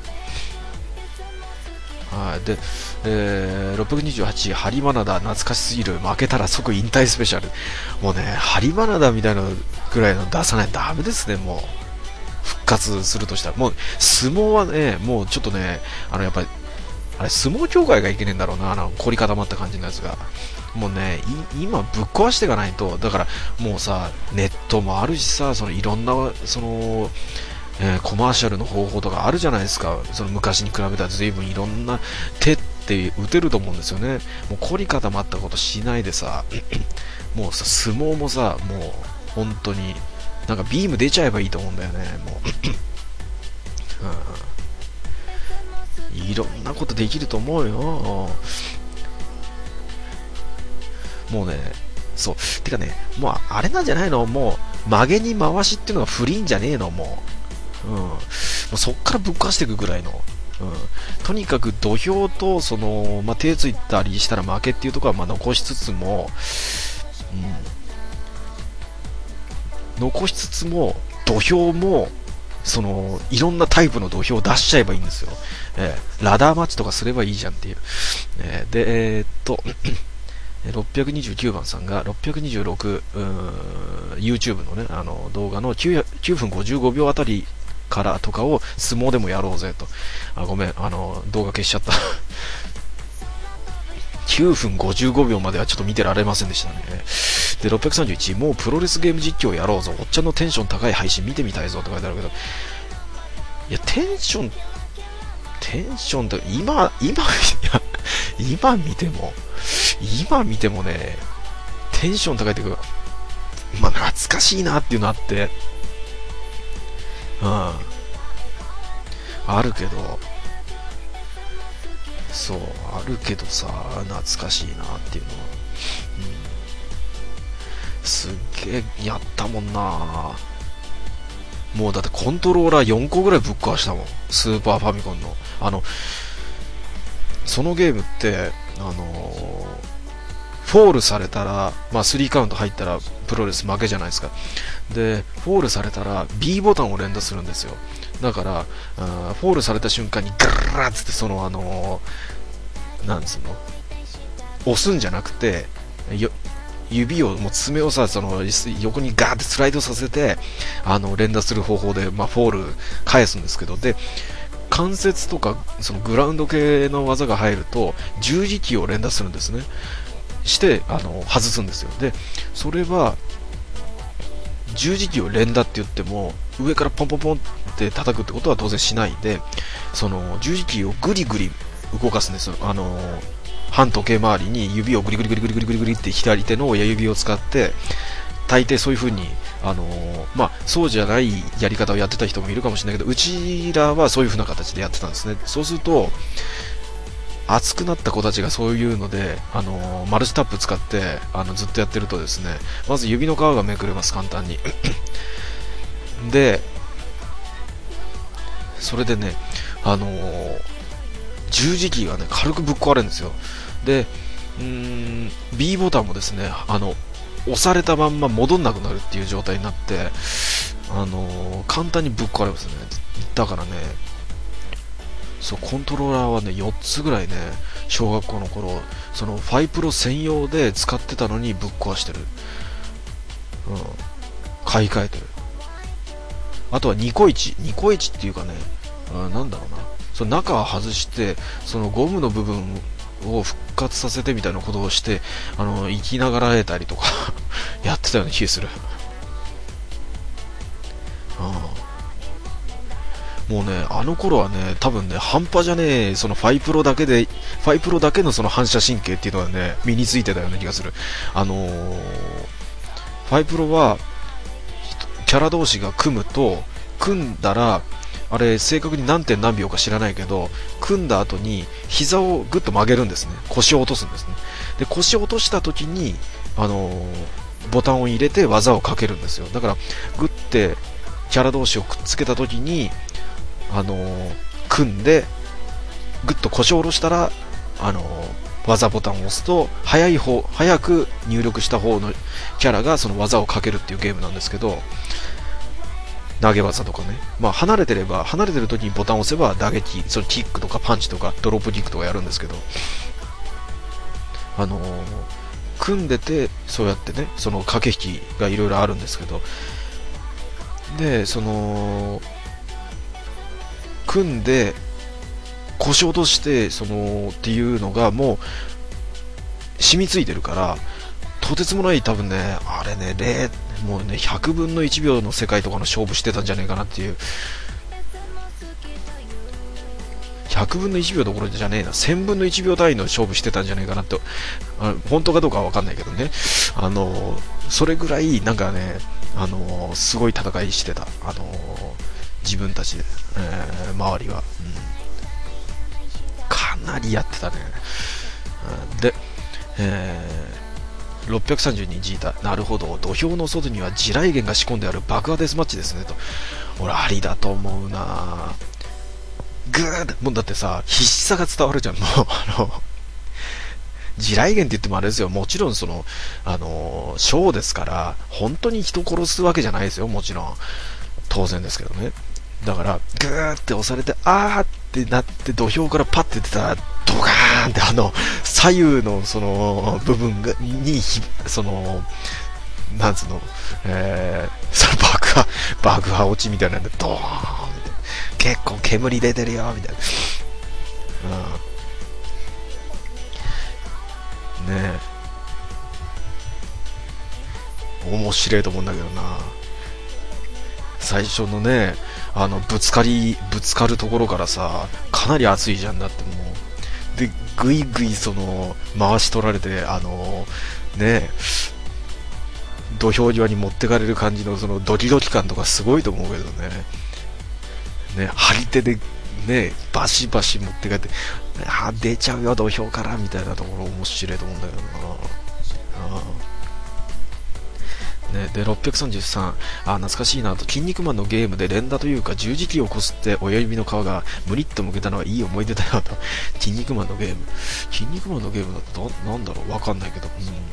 はい。で、628、ハリマナダ懐かしすぎる、負けたら即引退スペシャル。もうね、ハリマナダみたいなぐらいの出さないとダメですね。もう復活するとしたら、もう相撲はね、もうちょっとね、やっぱりあれ相撲協会がいけねえんだろうな、凝り固まった感じのやつが。もうね、今ぶっ壊していかないと。だからもうさ、ネットもあるしさ、いろんなコマーシャルの方法とかあるじゃないですか。昔に比べたら随分いろんな手って打てると思うんですよね。もう凝り固まったことしないでさもうさ、相撲もさ、もう本当になんかビーム出ちゃえばいいと思うんだよね、もういろんなことできると思うよ。もうね、そうてかね、もうあれなんじゃないの、もう曲げに回しっていうのがフリーんじゃねえの、もうそっからぶっ壊していくぐらいの、とにかく土俵と手ついたりしたら負けっていうところは残しつつも、残しつつも土俵もいろんなタイプの土俵を出しちゃえばいいんですよ。ラダーマッチとかすればいいじゃんっていう。で、629番さんが626、YouTube のね、動画の 9分55秒あたりからとかを相撲でもやろうぜと。ごめん、動画消しちゃった9分55秒まではちょっと見てられませんでしたね。 で、631、もうプロレスゲーム実況やろうぞ。おっちゃんのテンション高い配信見てみたいぞって書いてあるけど、いや、テンションって今見てもね、テンション高いっていうか、まあ懐かしいなっていうのあって、あるけど、そうあるけどさ、懐かしいなっていうのは、すっげえやったもんな。もうだってコントローラー4個ぐらいぶっ壊したもん、スーパーファミコンの。そのゲームってフォールされたら、まあ3カウント入ったらプロレス負けじゃないですか。でフォールされたら B ボタンを連打するんですよ。だからフォールされた瞬間にガラガラッつって、なんつうの、押すんじゃなくて、指を、もう爪をさ、横にガーってスライドさせて連打する方法で、まあ、フォール返すんですけど、で関節とかそのグラウンド系の技が入ると十字キーを連打するんですね。して外すんですよ。でそれは十字キーを連打って言っても上からポンポンポンって叩くってことは当然しないで、その十字キーをグリグリ動かすんですよ。半時計回りに指をグリグリグリグリグリグリグリって左手の親指を使って、大抵そういう風にまあそうじゃないやり方をやってた人もいるかもしれないけど、うちらはそういう風な形でやってたんですね。そうすると熱くなった子たちがそういうのでマルチタップ使ってずっとやってるとですね、まず指の皮がめくれます、簡単にでそれでね十字キーがね軽くぶっ壊れるんですよ。でB ボタンもですね押されたまんま戻んなくなるっていう状態になって簡単にぶっ壊れますね。だからね、そうコントローラーはね4つぐらいね、小学校の頃そのファイプロ専用で使ってたのにぶっ壊してる、買い替えてる。あとはニコイチっていうかね、なんだろうな、その中を外してそのゴムの部分を復活させてみたいなことをして生きながらえたりとかやってたような気がする。もうね、あの頃はね、多分ね、半端じゃねえ、そのファイプロだけのその反射神経っていうのはね、身についてたような気がする。ファイプロは、キャラ同士が組んだら、あれ、正確に何点何秒か知らないけど、組んだ後に、膝をぐっと曲げるんですね。腰を落とすんですね。で、腰を落とした時に、ボタンを入れて技をかけるんですよ。だから、グッて、キャラ同士をくっつけた時に、組んでグッと腰を下ろしたら技ボタンを押すと早く入力した方のキャラがその技をかけるっていうゲームなんですけど、投げ技とかね、まあ離れてる時にボタンを押せば打撃、そのキックとかパンチとかドロップキックとかやるんですけど、組んでてそうやってね、その駆け引きがいろいろあるんですけど、で組んで腰落としてっていうのがもう染みついてるから、とてつもない、多分ね、あれね、もうね、100分の1秒の世界とかの勝負してたんじゃないかなっていう。100分の1秒どころじゃねえな、1000分の1秒単位の勝負してたんじゃないかなと、本当かどうかは分かんないけどね、それぐらいなんかね、すごい戦いしてた、自分たちで、周りは、かなりやってたね。で、632ジータ、なるほど、土俵の外には地雷原が仕込んである爆破デスマッチですねと。俺ありだと思うな。グーッ、もうだってさ、必死さが伝わるじゃん。もう地雷原って言ってもあれですよ、もちろんショーですから本当に人殺すわけじゃないですよ、もちろん当然ですけどね。だからグーって押されてあーってなって土俵からパッて出たらドカーンって左右のその部分になんつうの、その爆破落ちみたいなんでドーンって結構煙出てるよみたいな、ね面白いと思うんだけどな。最初のね、ぶつかるところからさ、かなり熱いじゃん。だってもう。で、ぐいぐい回し取られて、ね、土俵際に持ってかれる感じのドキドキ感とかすごいと思うけどね。ね、張り手でね、バシバシ持ってかれて、出ちゃうよ土俵からみたいなところ面白いと思うんだけどな。ね、で633、懐かしいなと、筋肉マンのゲームで連打というか十字キーをこすって親指の皮がムリッと剥けたのはいい思い出だよと。筋肉マンのゲームだとなんだろう、わかんないけど、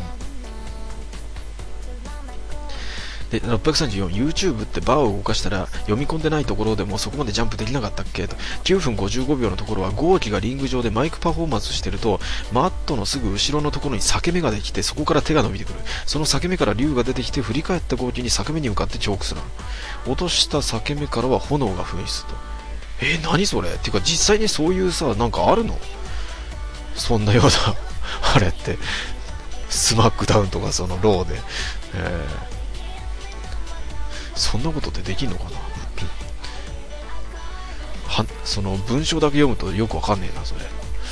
で634、 YouTube ってバーを動かしたら読み込んでないところでもそこまでジャンプできなかったっけと。9分55秒のところはゴーキがリング上でマイクパフォーマンスしてると、マットのすぐ後ろのところに裂け目ができて、そこから手が伸びてくる。その裂け目から竜が出てきて、振り返ったゴーキに裂け目に向かってチョークする。落とした裂け目からは炎が噴出と。何それっていうか、実際にそういうさ、なんかあるの、そんなようなあれって、スマックダウンとかローで、そんなことってできんのかな。文章だけ読むとよくわかんねえな、それ。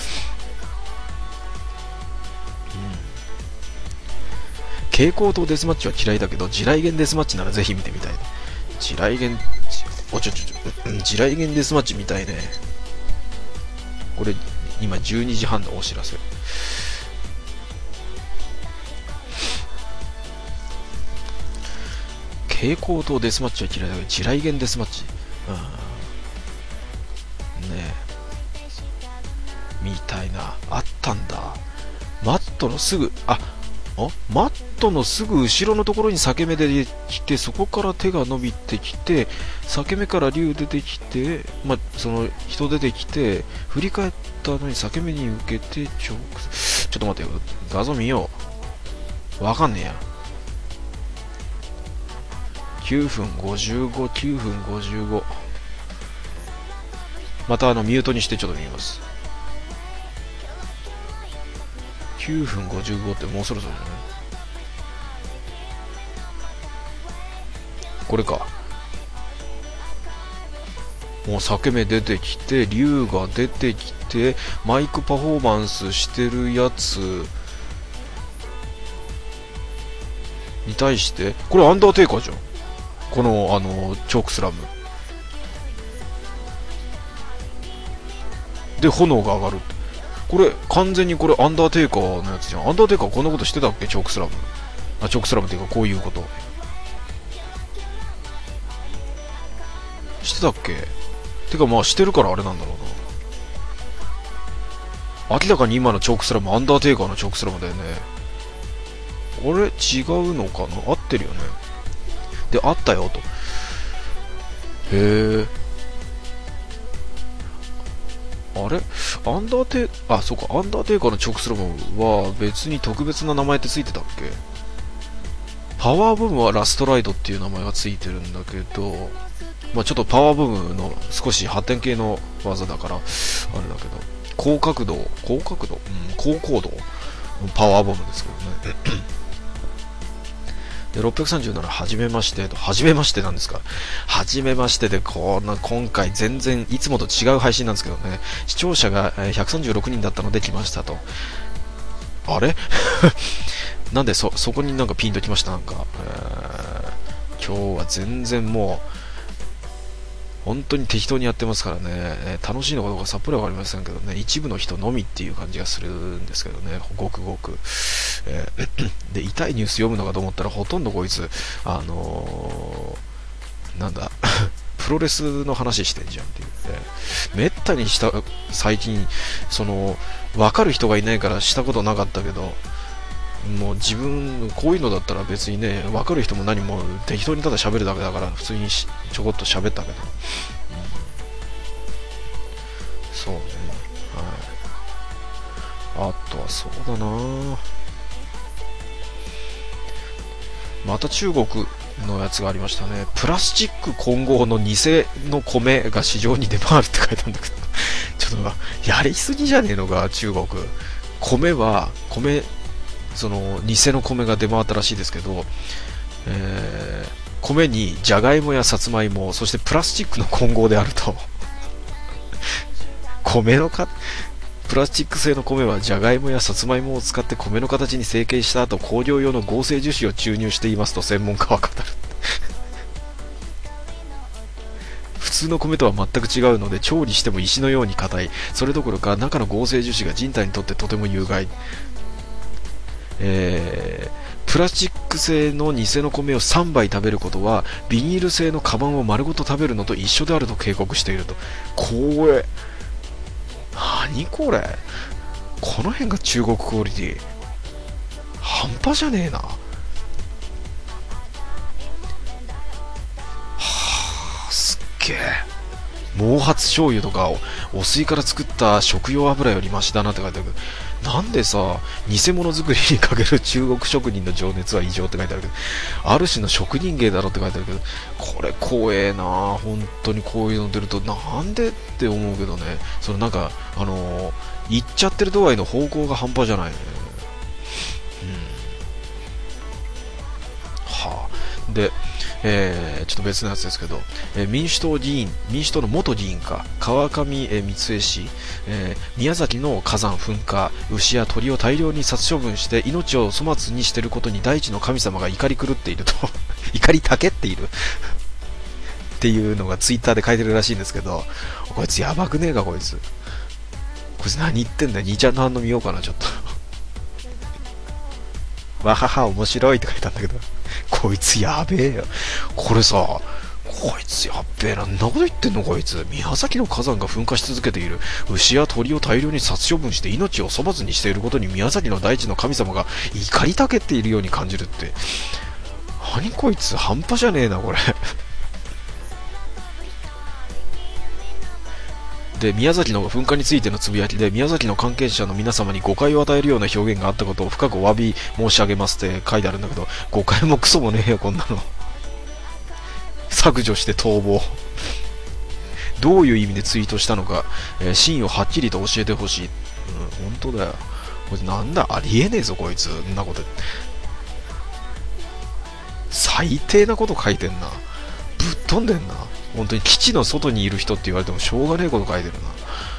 蛍光灯デスマッチは嫌いだけど、地雷原デスマッチならぜひ見てみたい。地雷原デスマッチ見たいね。これ今12時半のお知らせ。蛍光灯デスマッチは嫌いだけど、地雷原デスマッチ、ねえ、みたいな、あったんだ。マットのすぐ後ろのところに裂け目できて、そこから手が伸びてきて、裂け目から竜出てきて、人出てきて、振り返ったのに裂け目に受けてちょっと待ってよ、画像見よう。わかんねえや。9分55。またミュートにしてちょっと見ます。9分55ってもうそろそろじゃない？これか。もう裂け目出てきて、竜が出てきて、マイクパフォーマンスしてるやつに対して、これアンダーテイカーじゃん。このチョークスラムで炎が上がる。これ完全にこれアンダーテイカーのやつじゃん。アンダーテイカーこんなことしてたっけ？チョークスラムっていうか、こういうことしてたっけ？てかしてるからあれなんだろうな。明らかに今のチョークスラムアンダーテイカーのチョークスラムだよね。あれ違うのかな？合ってるよね。で、あったよと。へえ。あれアンダーテイカーのチョークスラムは別に特別な名前ってついてたっけ？パワーブームはラストライドっていう名前がついてるんだけど、ちょっとパワーブームの少し発展系の技だから、あれだけど、高高度、パワーボムですけどね。で637、はじめましてと。はじめましてなんですか？はじめましてで、今回全然いつもと違う配信なんですけどね、視聴者が136人だったので来ましたと。あれなんでそこになんかピンときました。なんか、今日は全然もう本当に適当にやってますからね、楽しいのかどうかさっぱりわかりませんけどね、一部の人のみっていう感じがするんですけどね、ごくごく、で痛いニュース読むのかと思ったら、ほとんどこいつなんだプロレスの話してんじゃんっていう、めったに最近分かる人がいないからしたことなかったけど、もう自分こういうのだったら別にね、分かる人も何も適当にただ喋るだけだから普通にちょこっと喋ったけど、そうね、はい、あとはそうだな、また中国のやつがありましたね。プラスチック混合の偽の米が市場に出回るって書いてあるんだけどちょっとやりすぎじゃねえのか中国。偽の米が出回ったらしいですけど、 米にじゃがいもやさつまいも、そしてプラスチックの混合であるとプラスチック製の米はじゃがいもやさつまいもを使って米の形に成形した後、香料用の合成樹脂を注入していますと専門家は語る普通の米とは全く違うので調理しても石のように硬い。それどころか中の合成樹脂が人体にとってとても有害。プラスチック製の偽の米を3杯食べることはビニール製のカバンを丸ごと食べるのと一緒であると警告していると。怖え。何これ。この辺が中国クオリティ半端じゃねえな。はあ、すっげえ。毛髪醤油とかお水から作った食用油よりマシだなって書いてあるけど、なんでさ、偽物作りにかける中国職人の情熱は異常って書いてあるけど、ある種の職人芸だろって書いてあるけど、これ怖えな。本当にこういうの出るとなんでって思うけどね。そのなんか言っちゃってる度合いの方向が半端じゃないね。はあ。でちょっと別のやつですけど、民主党の元議員か川上光恵氏、宮崎の火山噴火、牛や鳥を大量に殺処分して命を粗末にしていることに大地の神様が怒り狂っていると怒りたけっているっていうのがツイッターで書いてるらしいんですけど、こいつやばくねえか。こいつ何言ってんだよ。兄ちゃんの反応見ようかなちょっとわはは面白いって書いたんだけど、こいつやべえよ。これさ、こいつやっべえな。んなこと言ってんのこいつ。宮崎の火山が噴火し続けている。牛や鳥を大量に殺処分して命を粗末にしていることに宮崎の大地の神様が怒りたけっているように感じるって。何こいつ半端じゃねえなこれで、宮崎の噴火についてのつぶやきで、宮崎の関係者の皆様に誤解を与えるような表現があったことを深くお詫び申し上げますって書いてあるんだけど、誤解もクソもねえよこんなの削除して逃亡どういう意味でツイートしたのか、真意をはっきりと教えてほしい。本当だよ。これなんだ、ありえねえぞこいつ。んなこと最低なこと書いてんな。ぶっ飛んでんな。本当に基地の外にいる人って言われてもしょうがねえこと書いてるな。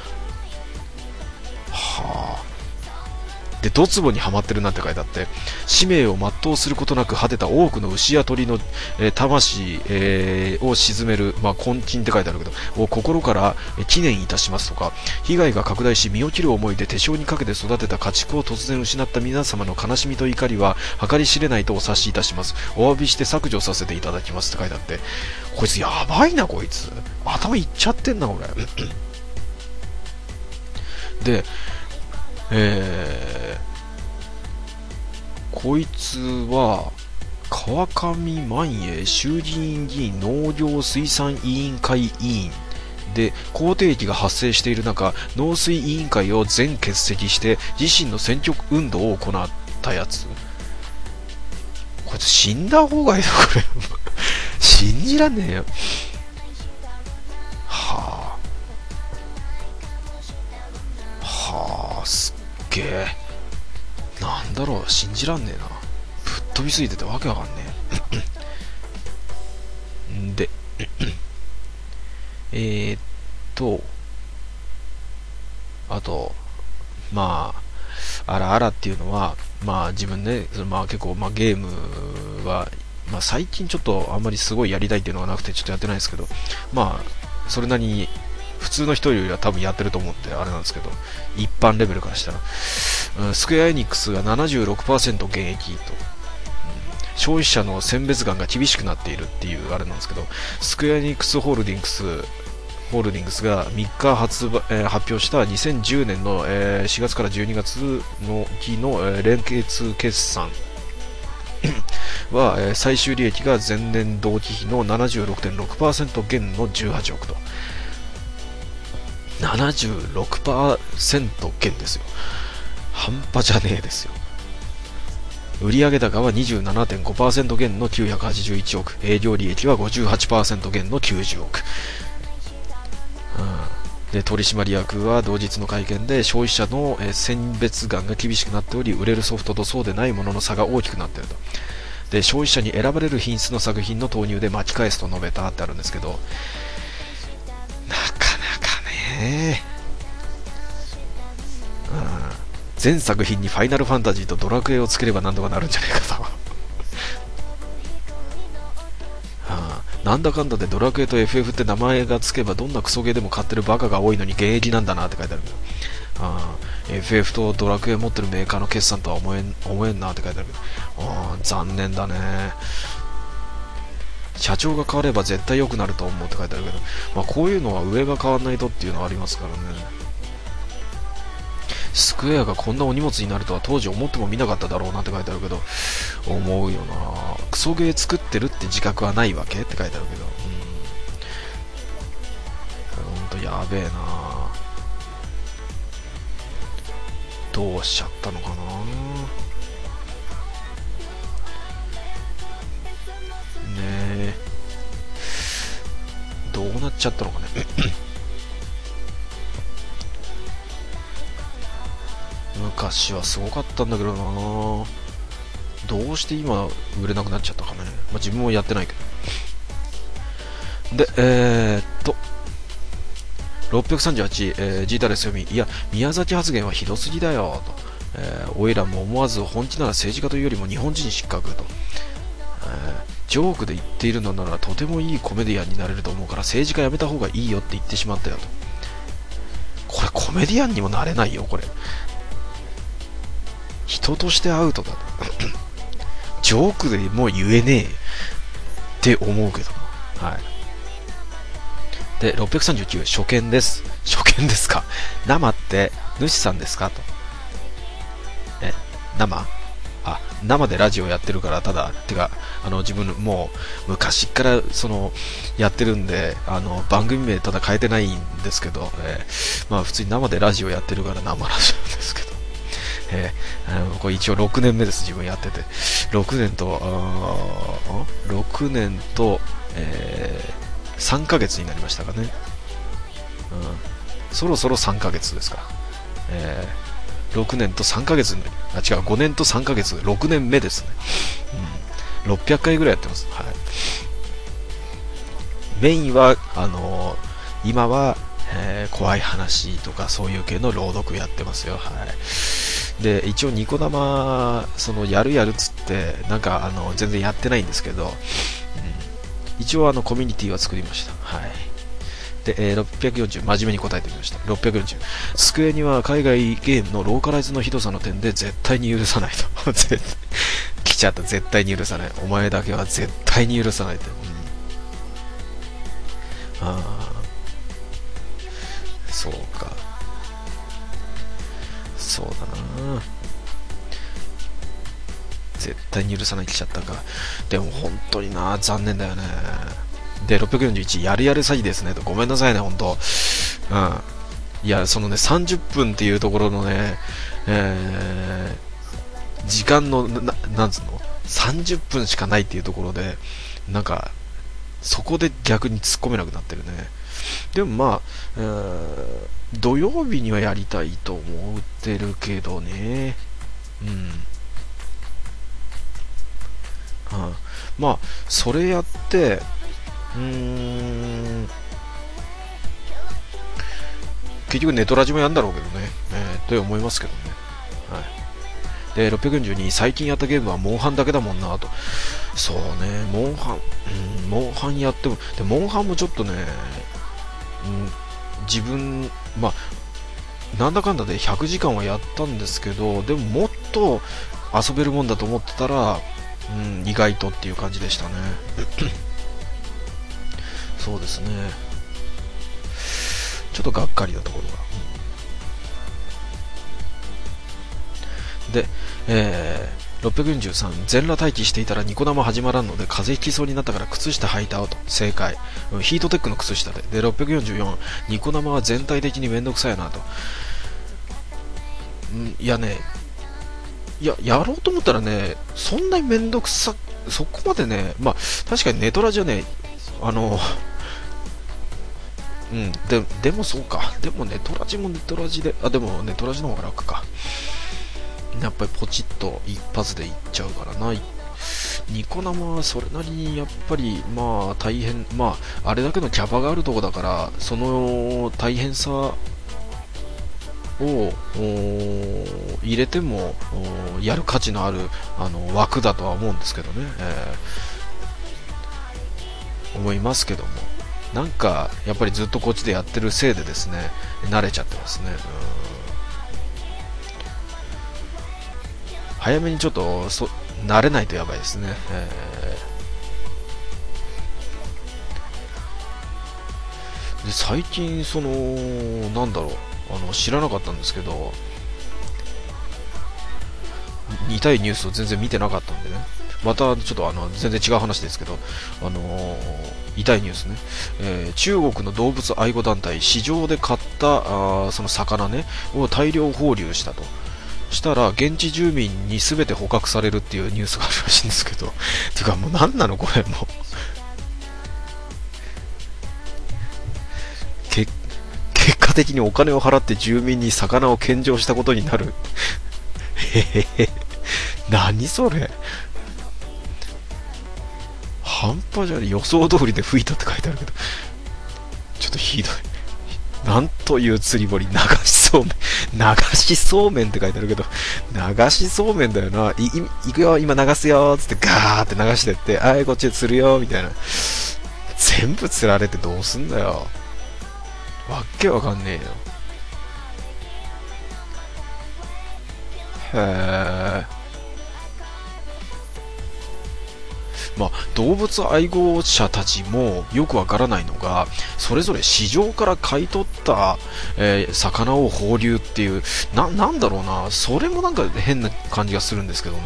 はあ。で、ドツボにはまってるなんて書いてあって、使命を全うすることなく果てた多くの牛や鳥の、魂、を鎮める、根金って書いてあるけど、を心から記念いたしますとか、被害が拡大し身を切る思いで手塩にかけて育てた家畜を突然失った皆様の悲しみと怒りは計り知れないとお察しいたします。お詫びして削除させていただきますって書いてあって、こいつやばいなこいつ。頭いっちゃってんなこれ。で、こいつは川上万栄衆議院議員農業水産委員会委員で、口蹄疫が発生している中、農水委員会を全欠席して自身の選挙運動を行ったやつ。こいつ死んだ方がいいなこれ信じらんねえよ。はあはあ、すっげえ。なんだろう、信じらんねえな。ぶっ飛びすぎててわけわかんねえであとあらあらっていうのは、自分ね、結構、ゲームは、最近ちょっとあんまりすごいやりたいっていうのがなくてちょっとやってないですけど、それなりに普通の人よりは多分やってると思ってあれなんですけど、一般レベルからしたら、スクエアエニックスが 76% 減益と、消費者の選別眼が厳しくなっているっていうあれなんですけど、スクエアエニックスホールディングスが3日発表した2010年の4月から12月の期の連結決算は最終利益が前年同期比の 76.6% 減の18億と。76% 減ですよ。半端じゃねえですよ。売上高は 27.5% 減の981億、営業利益は 58% 減の90億。で、取締役は同日の会見で、消費者の選別眼が厳しくなっており、売れるソフトとそうでないものの差が大きくなっていると。 で消費者に選ばれる品質の作品の投入で巻き返すと述べたってあるんですけど、なかなかね、全作品にファイナルファンタジーとドラクエをつければなんとかなるんじゃないかとなんだかんだでドラクエと FF って名前がつけばどんなクソゲーでも買ってるバカが多いのに現役なんだなって書いてあるけど、FF とドラクエ持ってるメーカーの決算とは思えんなって書いてあるけど、残念だね。社長が変われば絶対良くなると思うって書いてあるけど、こういうのは上が変わらないとっていうのはありますからね。スクエアがこんなお荷物になるとは当時思ってもみなかっただろうなって書いてあるけど、思うよな。クソゲー作ってるって自覚はないわけって書いてあるけど、ほんとやべえな。どうしちゃったのかな。ねえ、どうなっちゃったのかね昔はすごかったんだけどな。どうして今売れなくなっちゃったかね。自分もやってないけど。で、638、ジータレス読み。いや、宮崎発言はひどすぎだよと。おいらも思わず本気なら政治家というよりも日本人失格と。ジョークで言っているのならとてもいいコメディアンになれると思うから政治家やめた方がいいよって言ってしまったよと。これコメディアンにもなれないよこれ。人としてアウトだとジョークでもう言えねえって思うけど、はい。で639、初見です。初見ですか。生って主さんですかと。生でラジオやってるから、ただてか自分もう昔からやってるんで番組名ただ変えてないんですけど、普通に生でラジオやってるから生ラジオですけど、これ一応6年目です。自分やってて6年と3ヶ月になりましたかね。そろそろ3ヶ月ですか。6年と3ヶ月に5年と3ヶ月、6年目ですね。600回ぐらいやってます。はい。メインは今は、怖い話とかそういう系の朗読やってますよ。はい。で一応ニコ生やるっつって全然やってないんですけど、一応コミュニティは作りました。はい。で、640、真面目に答えてみました。640、机には海外ゲームのローカライズのひどさの点で絶対に許さないと来ちゃった。絶対に許さない。お前だけは絶対に許さないって、そうか、そうだな。絶対に許さない来ちゃったか。でも本当にな、残念だよね。で641、やる詐欺ですねと。ごめんなさいね本当。いや30分っていうところのね、時間のなんつうの30分しかないっていうところでそこで逆に突っ込めなくなってるね。でも土曜日にはやりたいと思ってるけどね。それやって結局ネトラジもやるんだろうけどね、と思いますけどね。はい。で642、最近やったゲームはモンハンだけだもんなと。そうね、モンハンやっても、でモンハンもちょっとね、自分なんだかんだで100時間はやったんですけど、でももっと遊べるもんだと思ってたら、意外とっていう感じでしたねそうですね、ちょっとがっかりなところが。で、643、全裸待機していたらニコ生始まらんので風邪ひきそうになったから靴下履いたアウト。正解。ヒートテックの靴下で。で644、ニコ生は全体的にめんどくさいなと。いやね、やろうと思ったらね、そんなにめんどくさ、そこまでね、確かにネトラジはね、でもそうか。でもネトラジもネトラジで、でもネトラジの方が楽か。やっぱりポチッと一発でいっちゃうからな。 ニコ生はそれなりにやっぱりまあ大変、まああれだけのキャパがあるとこだから、その大変さを入れてもやる価値のある枠だとは思うんですけどね、思いますけども、なんかやっぱりずっとこっちでやってるせいでですね、慣れちゃってますね。早めにちょっと慣れないとやばいですね。で最近なんだろう、知らなかったんですけど、見たいニュースを全然見てなかったんでね、またちょっと全然違う話ですけど、痛いニュースね、中国の動物愛護団体、市場で買ったその魚ねを大量放流したとしたら、現地住民に全て捕獲されるっていうニュースがあるらしいんですけどてかもう何なのこれ、もう結果的にお金を払って住民に魚を献上したことになるへへへ、何それ、半端じゃない、予想通りで吹いたって書いてあるけど、ちょっとひどい。なんという釣り堀、流しそうめん、流しそうめんって書いてあるけど、流しそうめんだよな。行くよ、今流すよつってガーって流してって、あいこっちで釣るよみたいな。全部釣られてどうすんだよ。わっけわかんねえよ。へー。まあ、動物愛護者たちもよくわからないのが、それぞれ市場から買い取った、魚を放流っていう、なんだろうな、それもなんか変な感じがするんですけどね。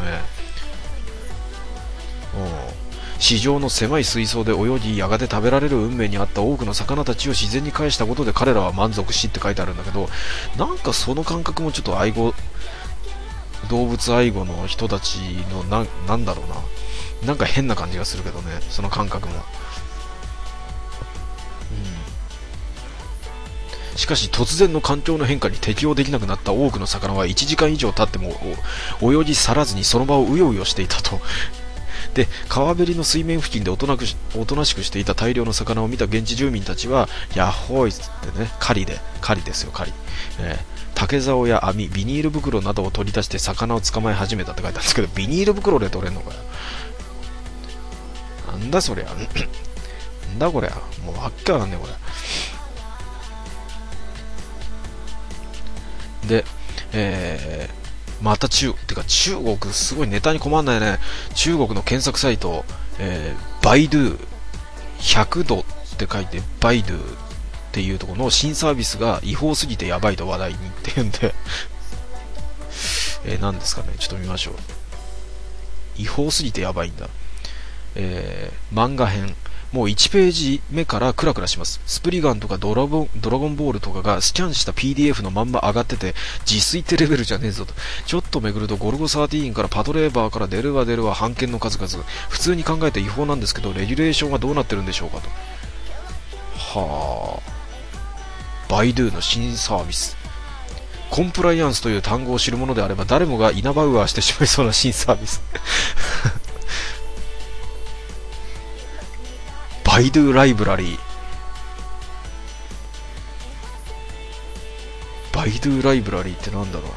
市場の狭い水槽で泳ぎ、やがて食べられる運命にあった多くの魚たちを自然に返したことで彼らは満足しって書いてあるんだけど、なんかその感覚もちょっと動物愛護の人たちのなんだろうな、なんか変な感じがするけどね、その感覚も。しかし突然の環境の変化に適応できなくなった多くの魚は1時間以上経っても泳ぎ去らずにその場をうようよしていたと。で、川べりの水面付近でおとなしくしていた大量の魚を見た現地住民たちは、やっほーいっつってね、狩りですよ、狩り。竹竿や網、ビニール袋などを取り出して魚を捕まえ始めたって書いてあるんですけど、ビニール袋で取れんのかよ。なんだそりゃ。なんだこりゃ。もうわっけわかんねえこれ。で、また中国すごいネタに困んないね。中国の検索サイト、バイドゥ100度って書いてバイドゥっていうところの新サービスが違法すぎてやばいと話題にっていうんで何ですかね、ちょっと見ましょう。違法すぎてやばいんだ。漫画編、もう1ページ目からクラクラします。スプリガンとかドラゴンボールとかがスキャンした PDF のまんま上がってて、自炊ってレベルじゃねえぞと。ちょっとめぐるとゴルゴ13からパトレーバーから出るわ版権の数々。普通に考えて違法なんですけど、レギュレーションはどうなってるんでしょうかと。はあ。バイドゥの新サービス。コンプライアンスという単語を知るものであれば誰もがイナバウアーしてしまいそうな新サービス。バイドゥライブラリー。バイドゥライブラリーってなんだろ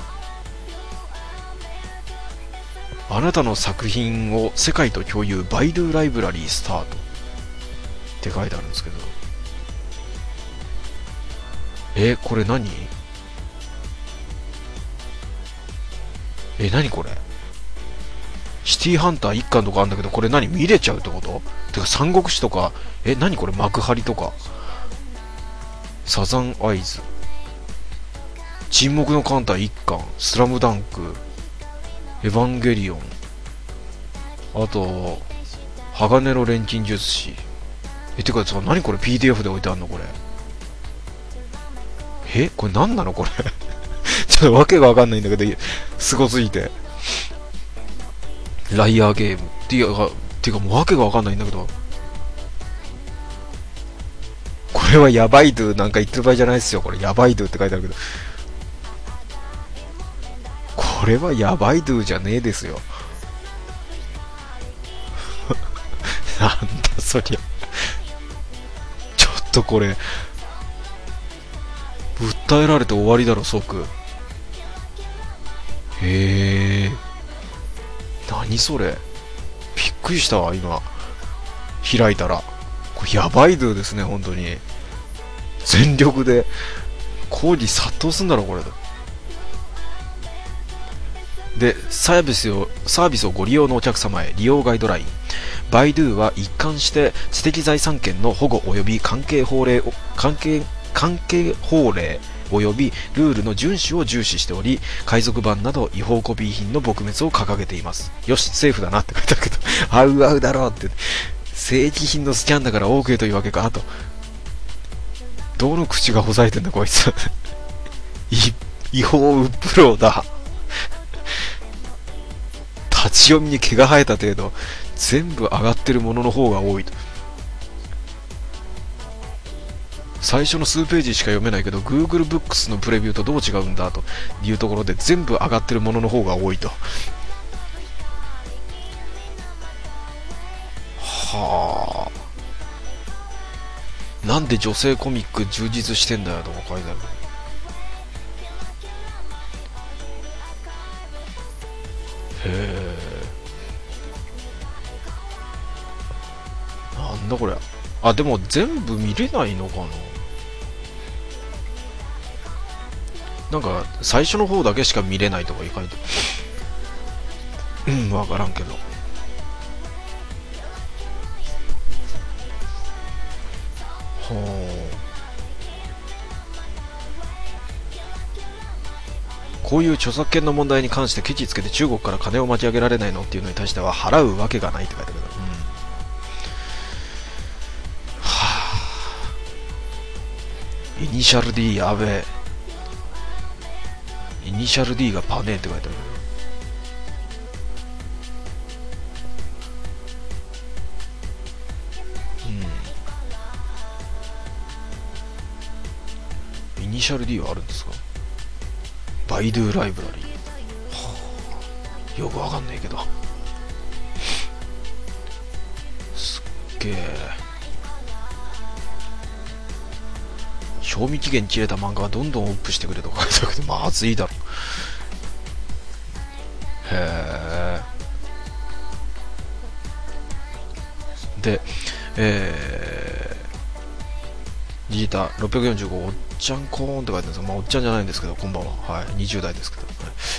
う。あなたの作品を世界と共有、バイドゥライブラリースタートって書いてあるんですけど、これ何？何これ？シティハンター1巻とかあるんだけど、これ何見れちゃうってこと？てか三国志とか、何これ幕張とか、サザンアイズ、沈黙の艦隊1巻、スラムダンク、エヴァンゲリオン、あと、鋼の錬金術師。てかさ、何これ PDF で置いてあんのこれ。これ何なのこれ。ちょっとわけがわかんないんだけど、すごすぎて。ライアーゲームっていうかもうわけがわかんないんだけど、これはヤバいドゥなんか言ってる場合じゃないですよ。これヤバいドゥって書いてあるけど、これはヤバいドゥじゃねえですよ。 なんだそりゃ。ちょっとこれ訴えられて終わりだろ即。へえ、何それ、びっくりしたわ今開いたら。これやばいドゥですね本当に。全力で抗議殺到すんだろこれで。サービスをご利用のお客様へ利用ガイドライン。バイドゥは一貫して知的財産権の保護及び関係法令及びルールの遵守を重視しており、海賊版など違法コピー品の撲滅を掲げています。よし、セーフだなって書いてあるけど、あうあうだろうって。正規品のスキャンだから OK というわけかと。どの口がほざいてんだこいつ。違法ウップローだ。立ち読みに毛が生えた程度、全部上がってるものの方が多いと。最初の数ページしか読めないけど Google Books のプレビューとどう違うんだというところで、全部上がってるものの方が多いと。はあ、なんで女性コミック充実してんだよとか書いてある。へえ、なんだこれ。あ、でも全部見れないのかな。なんか最初の方だけしか見れないとか書いてある。わからんけど。はあ、こういう著作権の問題に関してケチつけて中国から金を巻き上げられないのっていうのに対しては払うわけがないって書いてあるけど、はあ、イニシャル D やべえ。イニシャル D がパネーって書いてある。イニシャル D はあるんですか。バイドゥライブラリー、はあ、よくわかんないけど、すっげえ。賞味期限切れた漫画はどんどんアップしてくれとか書いてあるけど、まずいだろ。へえ。で、リジータ645おっちゃんコーンって書いてあるんですが、まあ、おっちゃんじゃないんですけど、こんばんは。はい、20代ですけど。はい、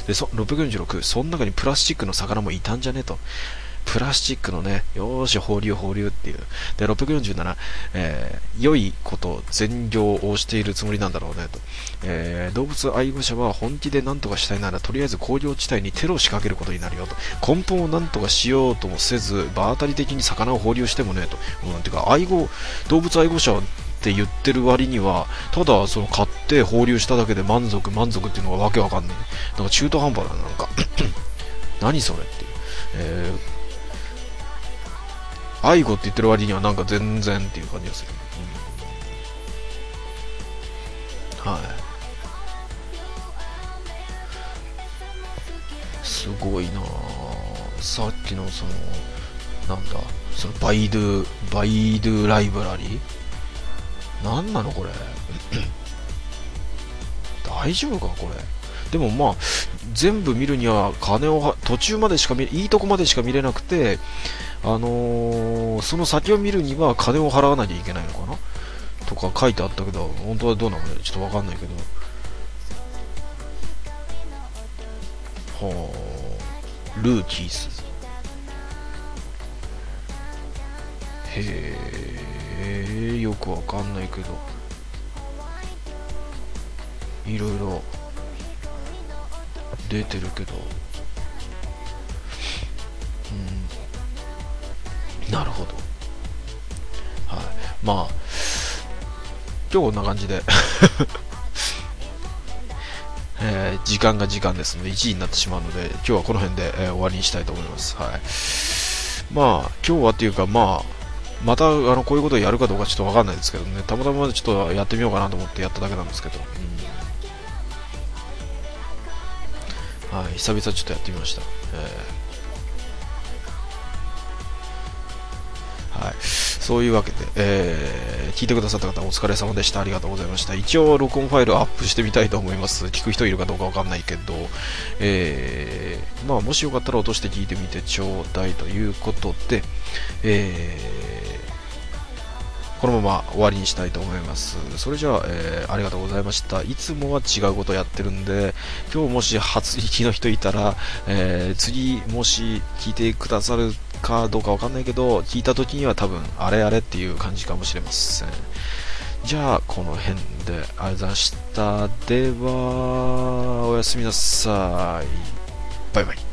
で、646、その中にプラスチックの魚もいたんじゃねと。プラスチックのね、よーし、放流っていう。で、647、良いこと善行をしているつもりなんだろうねと。動物愛護者は本気で何とかしたいなら、とりあえず工業地帯にテロを仕掛けることになるよと。根本を何とかしようともせず、場当たり的に魚を放流してもねと。てか、動物愛護者って言ってる割には、ただその買って放流しただけで満足っていうのがわけわかんない。なんか中途半端だな、なんか何それっていう。愛護って言ってる割にはなんか全然っていう感じがする。はい。すごいなぁ。さっきのその、なんだ、そのバイドゥライブラリーなんなのこれ。大丈夫かこれ。でもまあ、全部見るには金を途中までしかいいとこまでしか見れなくて、その先を見るには金を払わなきゃいけないのかなとか書いてあったけど、本当はどうなのかちょっとわかんないけど。はあ、ルーキーズ。へえ、よくわかんないけど、いろいろ出てるけど、なるほど。はい。まあ、今日こんな感じで、時間が時間ですので、1時になってしまうので、今日はこの辺で、終わりにしたいと思います。はい。まあ、今日はっていうか、まあ、またこういうことをやるかどうかちょっとわかんないですけどね、たまたまちょっとやってみようかなと思ってやっただけなんですけど、はい、久々ちょっとやってみました。ははい。そういうわけで、聞いてくださった方お疲れ様でした。ありがとうございました。一応録音ファイルアップしてみたいと思います。聞く人いるかどうかわかんないけど、まあもしよかったら落として聞いてみてちょうだいということで、このまま終わりにしたいと思います。それじゃあ、ありがとうございました。いつもは違うことやってるんで、今日もし初聞きの人いたら、次もし聞いてくださるかどうかわかんないけど、聞いた時には多分あれあれっていう感じかもしれません。じゃあこの辺でありがとうございました。ではおやすみなさい。バイバイ。